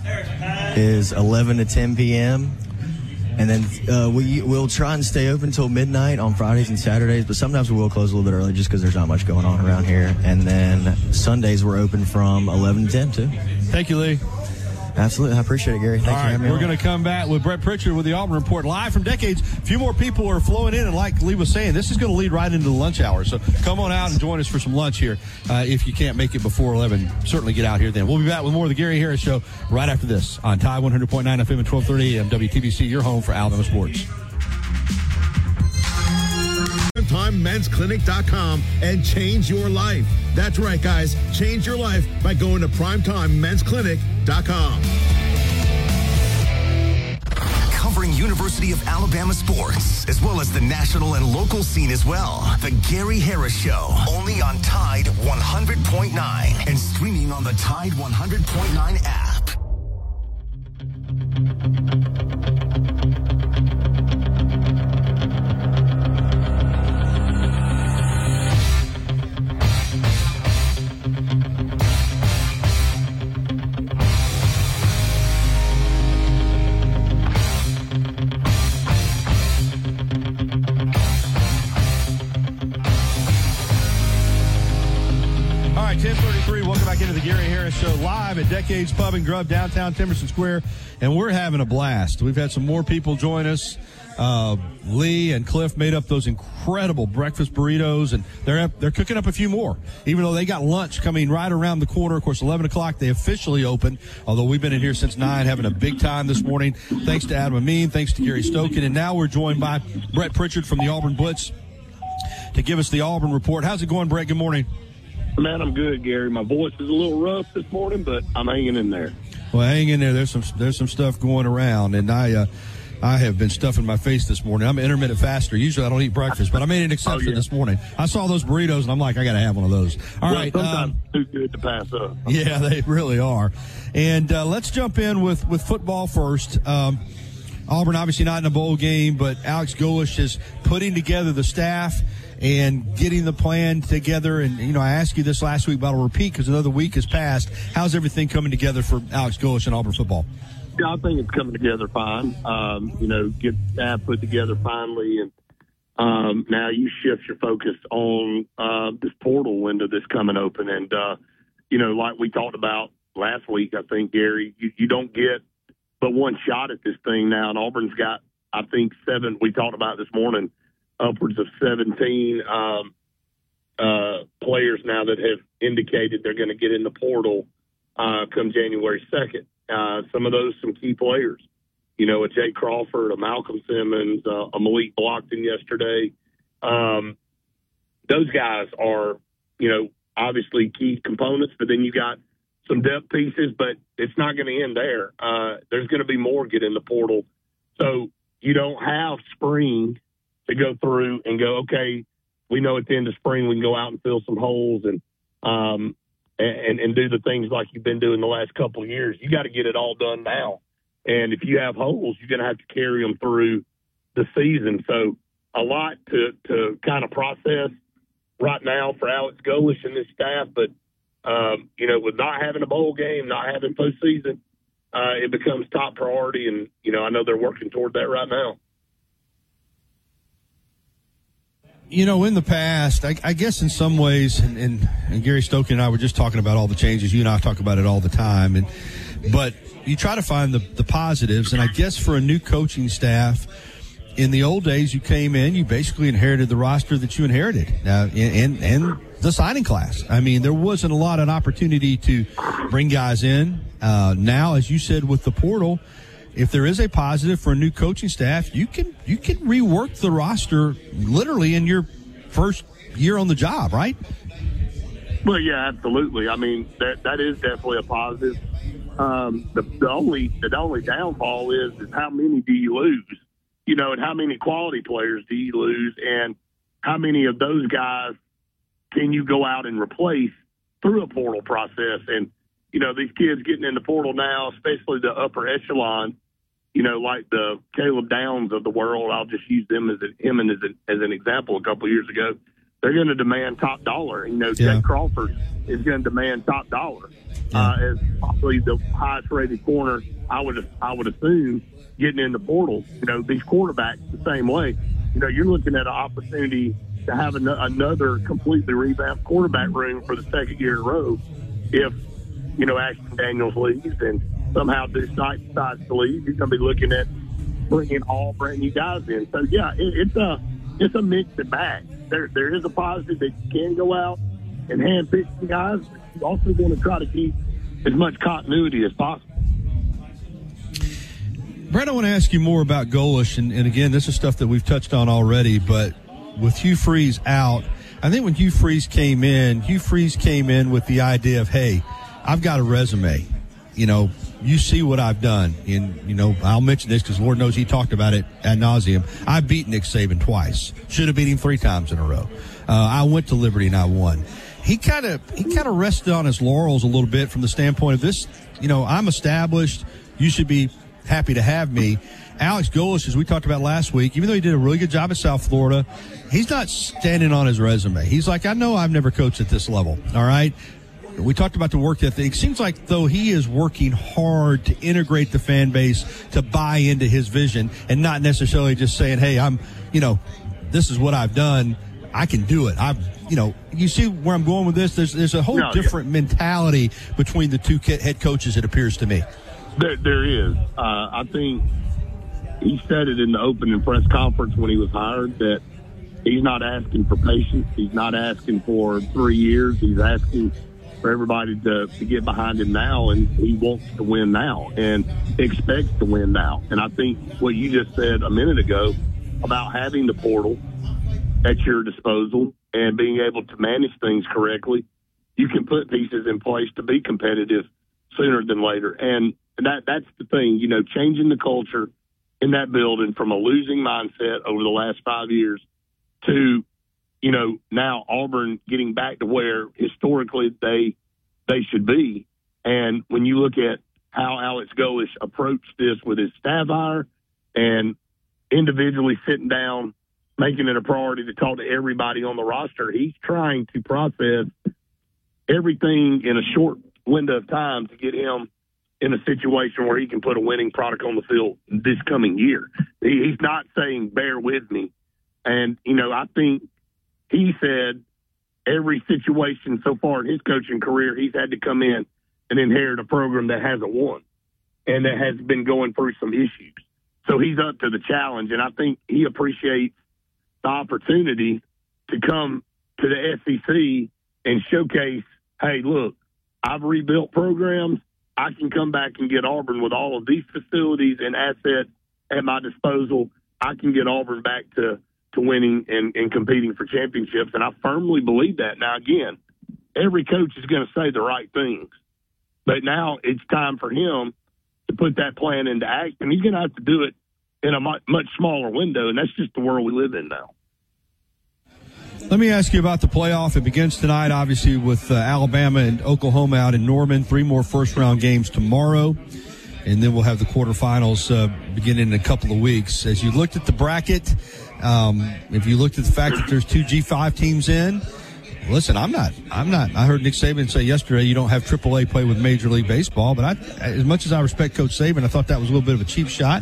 is 11 to 10 p.m. And then we'll try and stay open until midnight on Fridays and Saturdays, but sometimes we will close a little bit early just because there's not much going on around here. And then Sundays we're open from 11 to 10 too. Thank you, Lee. Absolutely. I appreciate it, Gary. Thanks for having me. We're going to come back with Brett Pritchard with the Auburn Report live from Decades. A few more people are flowing in, and like Lee was saying, this is going to lead right into the lunch hour. So come on out and join us for some lunch here. If you can't make it before 11, certainly get out here then. We'll be back with more of the Gary Harris Show right after this on Tide 100.9 FM at 12:30 a.m. WTBC, your home for Alabama sports. PrimetimeMen'sClinic.com and change your life. That's right, guys. Change your life by going to PrimetimeMen'sClinic.com. Covering University of Alabama sports, as well as the national and local scene as well. The Gary Harris Show, only on Tide 100.9 and streaming on the Tide 100.9 app. Harris Show live at Decades Pub and Grub, downtown Timerson Square, and we're having a blast. We've had some more people join us. Lee and Cliff made up those incredible breakfast burritos, and they're cooking up a few more, even though they got lunch coming right around the corner. Of course, 11 o'clock, they officially open, although we've been in here since 9, having a big time this morning. Thanks to Adam Amin, thanks to Gary Stokin, and now we're joined by Brett Pritchard from the Auburn Blitz to give us the Auburn report. How's it going, Brett? Good morning. Man, I'm good, Gary. My voice is a little rough this morning, but I'm hanging in there. Well, hang in there. There's some stuff going around, and I have been stuffing my face this morning. I'm an intermittent faster. Usually I don't eat breakfast, but I made an exception this morning. I saw those burritos, and I'm like, I got to have one of those. All right. Sometimes too good to pass up. Yeah, they really are. And let's jump in with football first. Auburn obviously not in a bowl game, but Alex Golesh is putting together the staff and getting the plan together. And, I asked you this last week, but I'll repeat because another week has passed. How's everything coming together for Alex Golesh and Auburn football? Yeah, I think it's coming together fine. Get staff put together finally. And now you shift your focus on this portal window that's coming open. And, like we talked about last week, I think, Gary, you don't get but one shot at this thing now. And Auburn's got, I think, 7, we talked about this morning, upwards of 17 players now that have indicated they're going to get in the portal come January 2nd. Some of those, some key players, a Jay Crawford, a Malcolm Simmons, a Malik Blockton yesterday. Those guys are, obviously key components, but then you got some depth pieces, but it's not going to end there. There's going to be more get in the portal. So you don't have spring to go through and go, okay, we know at the end of spring we can go out and fill some holes and do the things like you've been doing the last couple of years. You got to get it all done now. And if you have holes, you're going to have to carry them through the season. So a lot to kind of process right now for Alex Golesh and his staff. But, with not having a bowl game, not having postseason, it becomes top priority. And, I know they're working toward that right now. In the past, I guess in some ways, and Gary Stokin and I were just talking about all the changes. You and I talk about it all the time. But you try to find the positives. And I guess for a new coaching staff, in the old days, you came in, you basically inherited the roster that you inherited and the signing class. I mean, there wasn't a lot of opportunity to bring guys in. Now, as you said, with the portal, if there is a positive for a new coaching staff, you can rework the roster literally in your first year on the job, right? Well, yeah, absolutely. I mean, that is definitely a positive. The only downfall is how many do you lose? And how many quality players do you lose, and how many of those guys can you go out and replace through a portal process? And these kids getting in the portal now, especially the upper echelon, like the Caleb Downs of the world. I'll just use them as an example. A couple of years ago, they're going to demand top dollar. Jay Crawford is going to demand top dollar as probably the highest rated corner. I would assume getting in the portal. These quarterbacks the same way. You're looking at an opportunity to have another completely revamped quarterback room for the second year in a row. If Ashton Daniels leaves and somehow Deuce Knight decides to leave, you're going to be looking at bringing all brand new guys in. So yeah, it's a mixed bag. There is a positive that you can go out and handpick some guys, but you also want to try to keep as much continuity as possible. Brett, I want to ask you more about Golesh, and again, this is stuff that we've touched on already, but with Hugh Freeze out, I think when Hugh Freeze came in with the idea of, hey, I've got a resume. You see what I've done. And, I'll mention this because Lord knows he talked about it ad nauseum. I beat Nick Saban twice. Should have beat him 3 times in a row. I went to Liberty and I won. He kind of rested on his laurels a little bit from the standpoint of this, I'm established. You should be happy to have me. Alex Golesh, as we talked about last week, even though he did a really good job at South Florida, he's not standing on his resume. He's like, I know I've never coached at this level. All right. We talked about the work ethic. It seems like, though, he is working hard to integrate the fan base to buy into his vision and not necessarily just saying, hey, this is what I've done. I can do it. You see where I'm going with this? There's a whole different mentality between the two head coaches, it appears to me. There is. I think he said it in the opening press conference when he was hired that he's not asking for patience. He's not asking for 3 years. He's asking for everybody to get behind him now, and he wants to win now and expects to win now. And I think what you just said a minute ago about having the portal at your disposal and being able to manage things correctly, you can put pieces in place to be competitive sooner than later. And that's the thing, changing the culture in that building from a losing mindset over the last 5 years to, now Auburn getting back to where historically they should be. And when you look at how Alex Golesh approached this with his staff hire and individually sitting down, making it a priority to talk to everybody on the roster, he's trying to process everything in a short window of time to get him in a situation where he can put a winning product on the field this coming year. He's not saying, bear with me. And, I think he said every situation so far in his coaching career, he's had to come in and inherit a program that hasn't won and that has been going through some issues. So he's up to the challenge, and I think he appreciates the opportunity to come to the SEC and showcase, hey, look, I've rebuilt programs. I can come back and get Auburn with all of these facilities and assets at my disposal. I can get Auburn back to winning and competing for championships, and I firmly believe that. Now, again, every coach is going to say the right things, but now it's time for him to put that plan into action. He's going to have to do it in a much smaller window, and that's just the world we live in now. Let me ask you about the playoff. It begins tonight, obviously, with Alabama and Oklahoma out in Norman. 3 more first-round games tomorrow, and then we'll have the quarterfinals beginning in a couple of weeks. As you looked at the bracket, if you looked at the fact that there's 2 G5 teams in, listen, I'm not. I heard Nick Saban say yesterday you don't have AAA play with Major League Baseball, but as much as I respect Coach Saban, I thought that was a little bit of a cheap shot.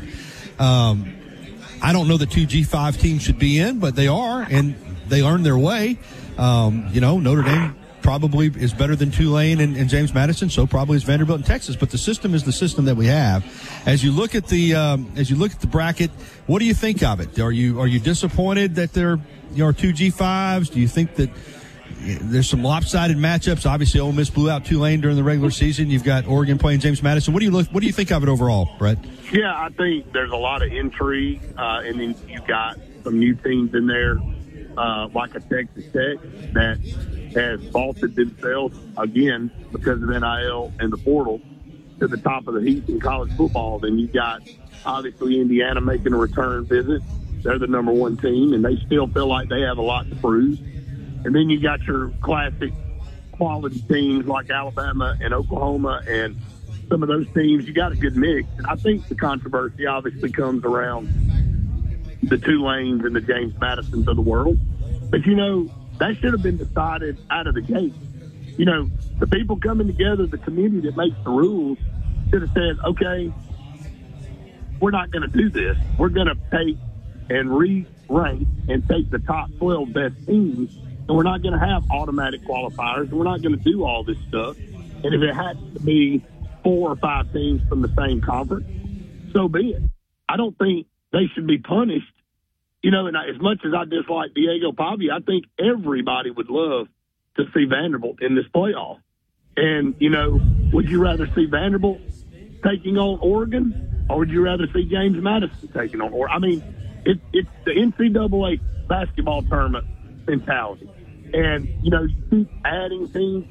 I don't know that 2 G5 teams should be in, but they are, and they earned their way. Notre Dame probably is better than Tulane and James Madison, so probably is Vanderbilt and Texas. But the system is the system that we have. As you look at the bracket, what do you think of it? Are you disappointed that there are 2 G5s? Do you think that there's some lopsided matchups? Obviously, Ole Miss blew out Tulane during the regular season. You've got Oregon playing James Madison. What do you think of it overall, Brett? Yeah, I think there's a lot of intrigue, and then you've got some new teams in there, like a Texas Tech that has vaulted themselves again because of NIL and the portal to the top of the heap in college football. Then you've got obviously Indiana making a return visit. They're the number 1 team, and they still feel like they have a lot to prove. And then you got your classic quality teams like Alabama and Oklahoma and some of those teams. You got a good mix. And I think the controversy obviously comes around the Tulanes and the James Madisons of the world. But, that should have been decided out of the gate. The people coming together, the committee that makes the rules, should have said, okay, we're not going to do this. We're going to take and re-rank and take the top 12 best teams, and we're not going to have automatic qualifiers, and we're not going to do all this stuff. And if it has to be 4 or 5 teams from the same conference, so be it. I don't think they should be punished. And as much as I dislike Diego Pavia, I think everybody would love to see Vanderbilt in this playoff. And, would you rather see Vanderbilt taking on Oregon, or would you rather see James Madison taking on Oregon? I mean, it's the NCAA basketball tournament mentality. And, you keep adding teams,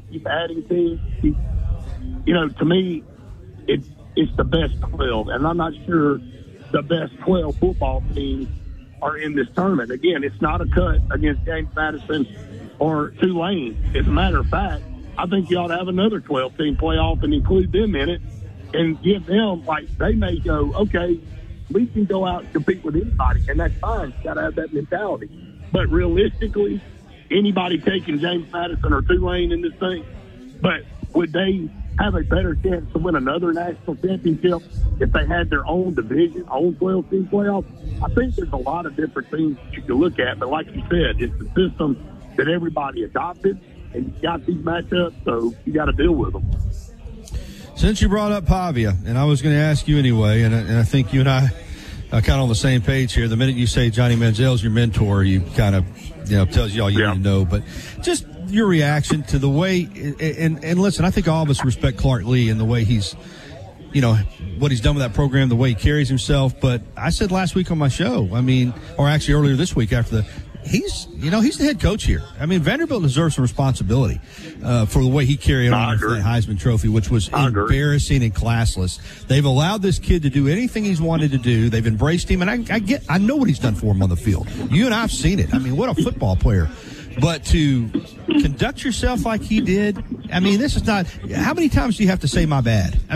to me, it's the best 12. And I'm not sure the best 12 football teams are in this tournament. Again, it's not a cut against James Madison or Tulane. As a matter of fact, I think you ought to have another 12-team playoff and include them in it and give them, they may go, okay, we can go out and compete with anybody, and that's fine. You got to have that mentality. But realistically, anybody taking James Madison or Tulane in this thing, but would they have a better chance to win another national championship if they had their own division, own 12-team playoff? I think there's a lot of different things you can look at, but like you said, it's the system that everybody adopted, and you got these matchups, so you got to deal with them. Since you brought up Pavia, and I was going to ask you anyway, and I think you and I are kind of on the same page here. The minute you say Johnny Manziel's your mentor, you kind of, tells you all you need to know. But just your reaction to the way, and listen, I think all of us respect Clark Lee and the way he's, what he's done with that program, the way he carries himself. But I said last week on my show, or actually earlier this week after he's the head coach here. Vanderbilt deserves some responsibility for the way he carried on that Heisman Trophy, which was embarrassing and classless. They've allowed this kid to do anything he's wanted to do. They've embraced him, and I know what he's done for him on the field. You and I have seen it. what a football player. But to conduct yourself like he did, this is not. How many times do you have to say my bad? To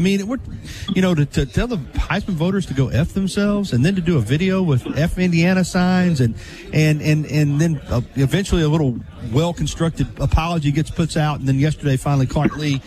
tell the Heisman voters to go F themselves, and then to do a video with F Indiana signs, and then eventually a little well-constructed apology gets put out, and then yesterday finally Clark Lee,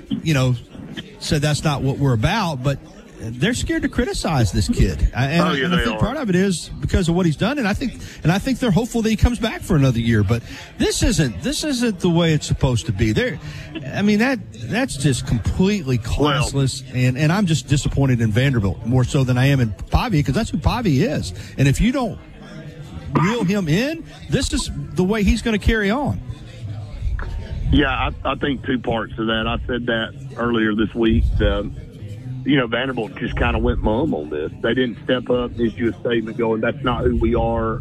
said that's not what we're about, but they're scared to criticize this kid. I think part of it is because of what he's done, and I think they're hopeful that he comes back for another year. But this isn't the way it's supposed to be. That's just completely classless, and I'm just disappointed in Vanderbilt more so than I am in Pavia, because that's who Pavia is. And if you don't reel him in, this is the way he's going to carry on. Yeah, I think two parts to that. I said that earlier this week. Vanderbilt just kind of went mum on this. They didn't step up, issue a statement going, that's not who we are.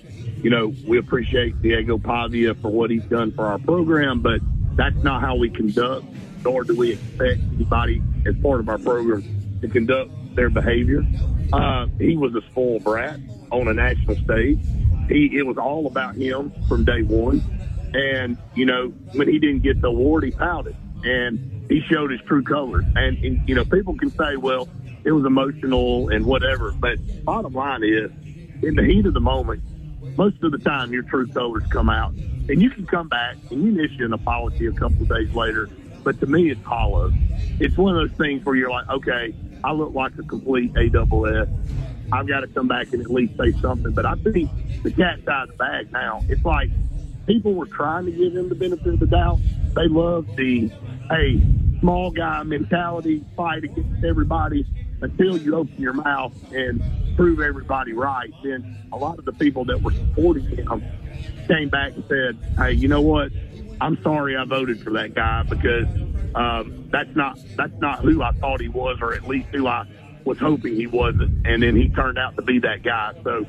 We appreciate Diego Pavia for what he's done for our program, but that's not how we conduct, nor do we expect anybody as part of our program to conduct their behavior. He was a spoiled brat on a national stage. It was all about him from day one. And, when he didn't get the award, he pouted. And he showed his true colors. And people can say, well, it was emotional and whatever. But bottom line is, in the heat of the moment, most of the time your true colors come out. And you can come back and you can issue an apology a couple of days later. But to me, it's hollow. It's one of those things where you're like, okay, I look like a complete ASS. I've got to come back and at least say something. But I think the cat's out of the bag now. It's like people were trying to give him the benefit of the doubt. They love the, small guy mentality, fight against everybody until you open your mouth and prove everybody right. Then a lot of the people that were supporting him came back and said, hey, you know what? I'm sorry I voted for that guy because that's not who I thought he was, or at least who I was hoping he wasn't. And then he turned out to be that guy. So,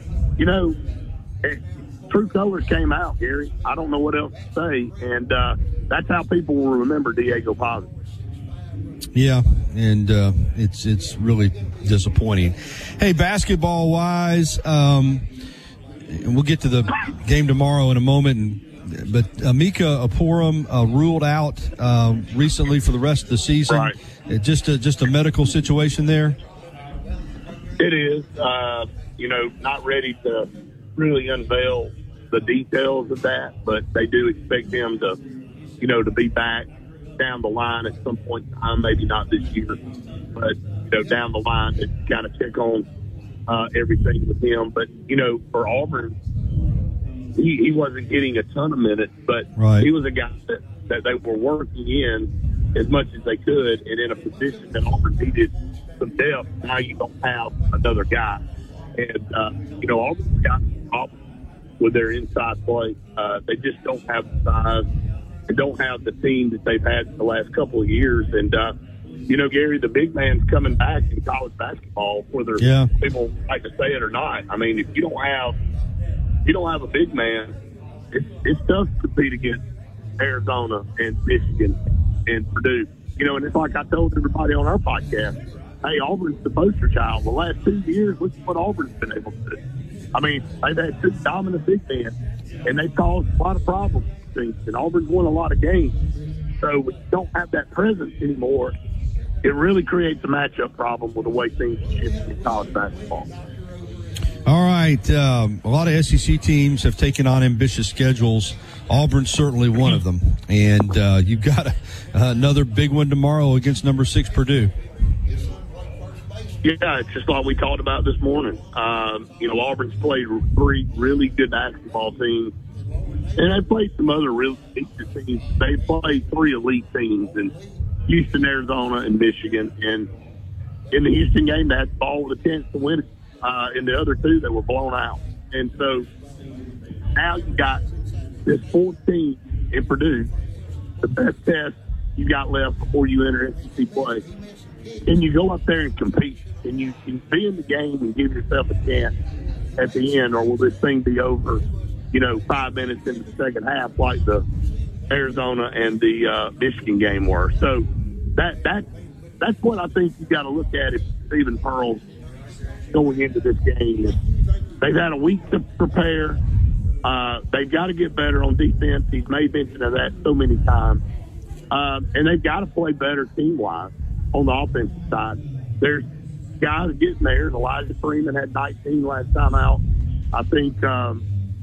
true colors came out, Gary. I don't know what else to say. And that's how people will remember Diego Pavia. Yeah, and it's really disappointing. Hey, basketball-wise, we'll get to the game tomorrow in a moment, but Amika Oporum ruled out recently for the rest of the season. Right. Just a medical situation there? It is. Not ready to really unveil the details of that, but they do expect him to be back down the line at some point in time, maybe not this year, but down the line to kind of check on everything with him. But for Auburn, he wasn't getting a ton of minutes, but he was a guy that they were working in as much as they could, and in a position that Auburn needed some depth. Now you don't have another guy, and Auburn's got some problems with their inside play. They just don't have the size. They don't have the team that they've had the last couple of years. And, Gary, the big man's coming back in college basketball, whether people like to say it or not. If you don't have a big man, it's tough to compete against Arizona and Michigan and Purdue. And it's like I told everybody on our podcast, hey, Auburn's the poster child. The last 2 years, look at what Auburn's been able to do. They've had two dominant big men, and they've caused a lot of problems. And Auburn's won a lot of games. So when you don't have that presence anymore, it really creates a matchup problem with the way things shift in college basketball. All right. A lot of SEC teams have taken on ambitious schedules. Auburn's certainly one of them. And you've got another big one tomorrow against number 6 Purdue. Yeah, it's just like we talked about this morning. Auburn's played 3 really good basketball teams. And they played some other really decent teams. They played 3 elite teams in Houston, Arizona, and Michigan. And in the Houston game, they had the ball with a chance to win it. In the other 2, they were blown out. And so now you got this 4th team in Purdue, the best test you got left before you enter SEC play. And you go up there and compete. And you can be in the game and give yourself a chance at the end, or will this thing be over, 5 minutes into the second half like the Arizona and the Michigan game were. So that's what I think you got to look at if Stephen Pearl's going into this game. They've had a week to prepare. They've got to get better on defense. He's made mention of that so many times. And they've got to play better team-wise on the offensive side. There's guys getting there. Elijah Freeman had 19 last time out. I think Todd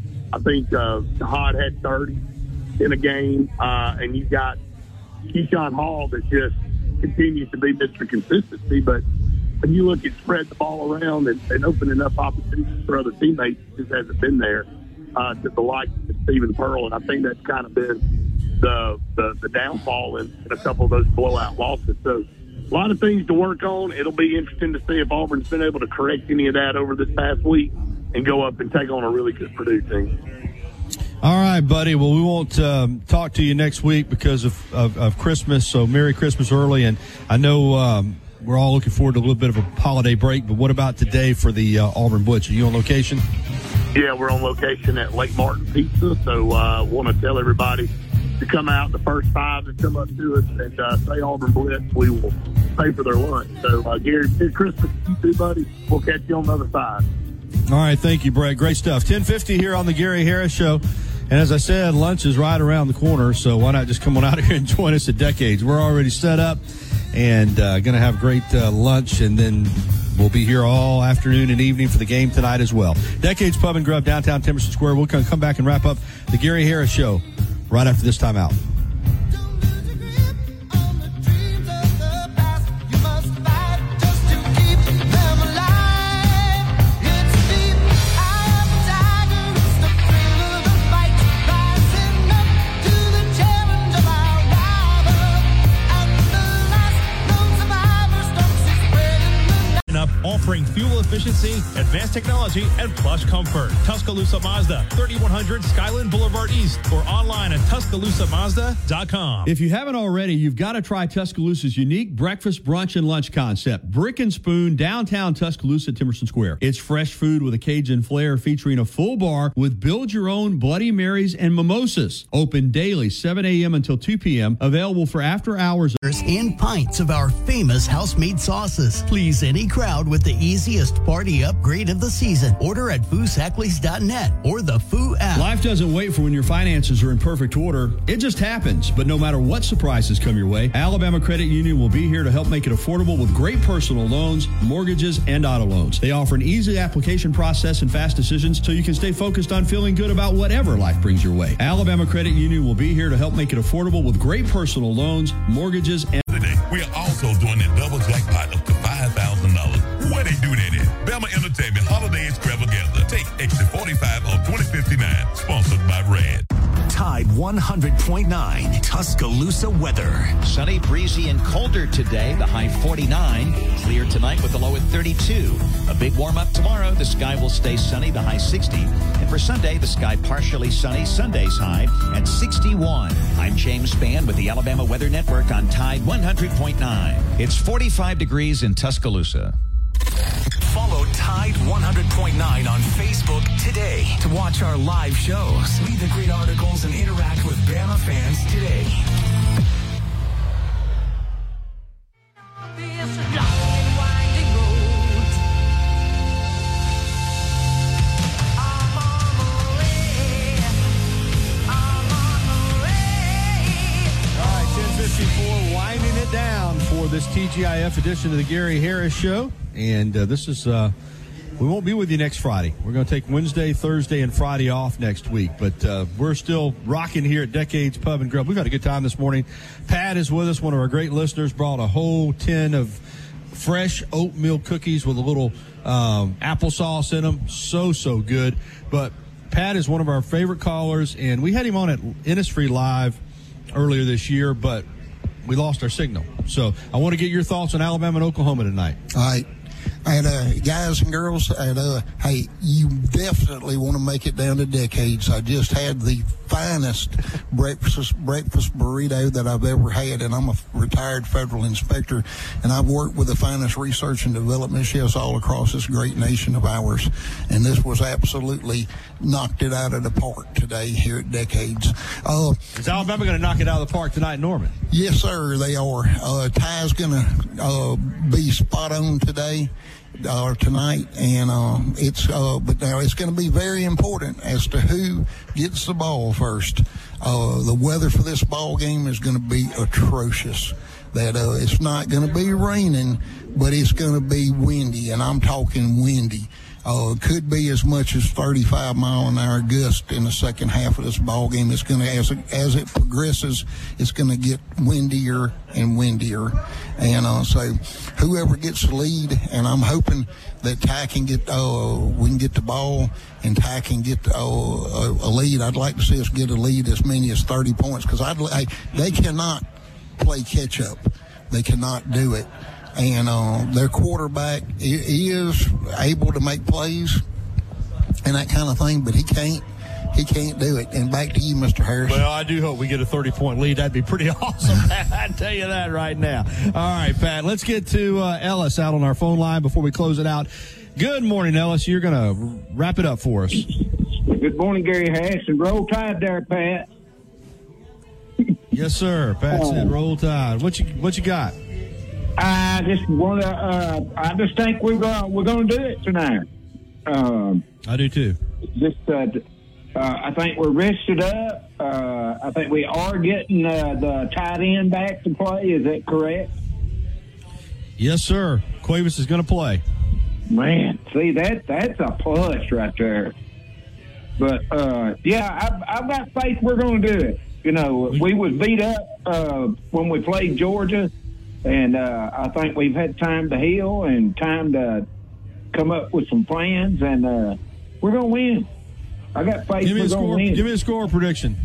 had 30 in a game. And you've got Keyshawn Hall that just continues to be Mr. Consistency. But when you look at spread the ball around and opening up opportunities for other teammates, it just hasn't been there to the like of Stephen Pearl. And I think that's kind of been the downfall in a couple of those blowout losses. So a lot of things to work on. It'll be interesting to see if Auburn's been able to correct any of that over this past week and go up and take on a really good Purdue team. All right, buddy. Well, we won't talk to you next week because of Christmas, so Merry Christmas early. And I know we're all looking forward to a little bit of a holiday break, but what about today for the Auburn Blitz? Are you on location? Yeah, we're on location at Lake Martin Pizza, so want to tell everybody to come out. The first 5 that come up to us and say Auburn Blitz, we will pay for their lunch. So, Gary, Merry Christmas to you too, buddy. We'll catch you on the other side. All right, thank you, Brett. Great stuff. 10:50 here on the Gary Harris Show. And as I said, lunch is right around the corner, so why not just come on out here and join us at Decades? We're already set up and going to have great lunch, and then we'll be here all afternoon and evening for the game tonight as well. Decades Pub and Grub, downtown Timberson Square. We'll come back and wrap up the Gary Harris Show right after this time out. Offering fuel efficiency, advanced technology, and plush comfort. Tuscaloosa Mazda, 3100 Skyland Boulevard East, or online at TuscaloosaMazda.com. If you haven't already, you've got to try Tuscaloosa's unique breakfast, brunch, and lunch concept. Brick and Spoon, downtown Tuscaloosa, Timberson Square. It's fresh food with a Cajun flair featuring a full bar with build-your-own Bloody Marys and mimosas. Open daily, 7 a.m. until 2 p.m. Available for after hours. And pints of our famous house-made sauces. Please any crowd with the easiest party upgrade of the season. Order at FooSackleys.net or the Foo app. Life doesn't wait for when your finances are in perfect order. It just happens. But no matter what surprises come your way, Alabama Credit Union will be here to help make it affordable with great personal loans, mortgages, and auto loans. They offer an easy application process and fast decisions so you can stay focused on feeling good about whatever life brings your way. Alabama Credit Union will be here to help make it affordable with great personal loans, mortgages, and... Today, we are also doing a double jackpot up to $5,000. Where they do that at? Bama Entertainment Holiday Extravaganza. Take extra 45 on 2059. Sponsored by Red. Tide 100.9 Tuscaloosa weather. Sunny, breezy, and colder today. The high 49. Clear tonight with the low at 32. A big warm up tomorrow. The sky will stay sunny. The high 60. And for Sunday, the sky partially sunny. Sunday's high at 61. I'm James Spann with the Alabama Weather Network on Tide 100.9. It's 45 degrees in Tuscaloosa. Follow Tide 100.9 on Facebook today to watch our live shows, read the great articles, and interact with Bama fans today. All right, 10:54, winding it down for this TGIF edition of the Gary Harris Show. And this is we won't be with you next Friday. We're going to take Wednesday, Thursday, and Friday off next week. But we're still rocking here at Decades Pub and Grub. We've had a good time this morning. Pat is with us, one of our great listeners, brought a whole tin of fresh oatmeal cookies with a little applesauce in them. So good. But Pat is one of our favorite callers, and we had him on at Innisfree Live earlier this year, but we lost our signal. So I want to get your thoughts on Alabama and Oklahoma tonight. All right. And guys and girls, and hey, you definitely want to make it down to Decades. I just had the finest breakfast burrito that I've ever had, and I'm a retired federal inspector, and I've worked with the finest research and development chefs all across this great nation of ours, and this was absolutely knocked it out of the park today here at Decades. Is Alabama going to knock it out of the park tonight in Norman? Yes, sir, they are. Ty's going to be spot on today. Tonight, and but now it's going to be very important as to who gets the ball first. The weather for this ball game is going to be atrocious. That it's not going to be raining, but it's going to be windy, and I'm talking windy. It could be as much as 35-mile-an-hour gust in the second half of this ball game. It's going to, as it progresses, it's going to get windier and windier. And so whoever gets the lead, and I'm hoping that Ty can get, we can get the ball, and Ty can get a lead. I'd like to see us get a lead as many as 30 points, because they cannot play catch-up. They cannot do it. And their quarterback is able to make plays and that kind of thing, but he can't do it. And back to you, Mr. Harris. Well, I do hope we get a 30-point lead. That'd be pretty awesome, Pat. I tell you that right now. All right, Pat, let's get to Ellis out on our phone line before we close it out. Good morning, Ellis. You're going to wrap it up for us. Good morning, Gary Harris, and roll tide there, Pat. Yes, sir. Pat said roll tide. What you got? I just want to. I just think we're going to do it tonight. I do too. I think we're rested up. I think we are getting the tight end back to play. Is that correct? Yes, sir. Cuevas is going to play. Man, see that's a plus right there. But yeah, I've got faith we're going to do it. You know, we was beat up when we played Georgia. And I think we've had time to heal and time to come up with some plans, and we're going to win. I got faith we're going to win. Give me a score prediction.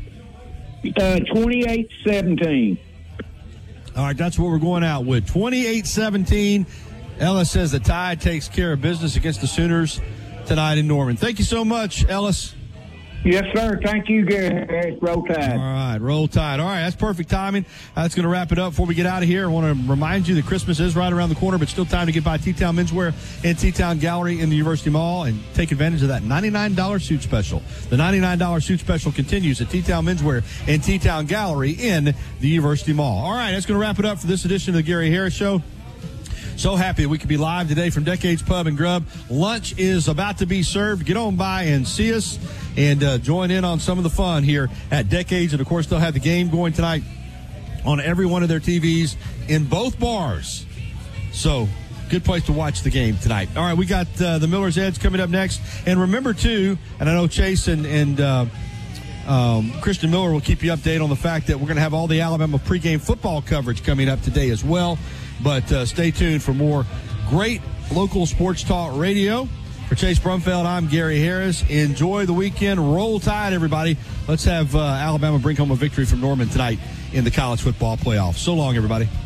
28-17. All right, that's what we're going out with. 28-17. Ellis says the Tide takes care of business against the Sooners tonight in Norman. Thank you so much, Ellis. Yes, sir. Thank you, Gary. Roll Tide. All right, roll Tide. All right, that's perfect timing. That's going to wrap it up before we get out of here. I want to remind you that Christmas is right around the corner, but still time to get by T-Town Menswear and T-Town Gallery in the University Mall and take advantage of that $99 suit special. The $99 suit special continues at T-Town Menswear and T-Town Gallery in the University Mall. All right, that's going to wrap it up for this edition of the Gary Harris Show. So happy that we could be live today from Decades Pub and Grub. Lunch is about to be served. Get on by and see us and join in on some of the fun here at Decades. And, of course, they'll have the game going tonight on every one of their TVs in both bars. So, good place to watch the game tonight. All right, we got the Miller's Edge coming up next. And remember, too, and I know Chase and Christian Miller will keep you updated on the fact that we're going to have all the Alabama pregame football coverage coming up today as well. But stay tuned for more great local sports talk radio. For Chase Brumfeld, I'm Gary Harris. Enjoy the weekend. Roll Tide, everybody. Let's have Alabama bring home a victory from Norman tonight in the college football playoffs. So long, everybody.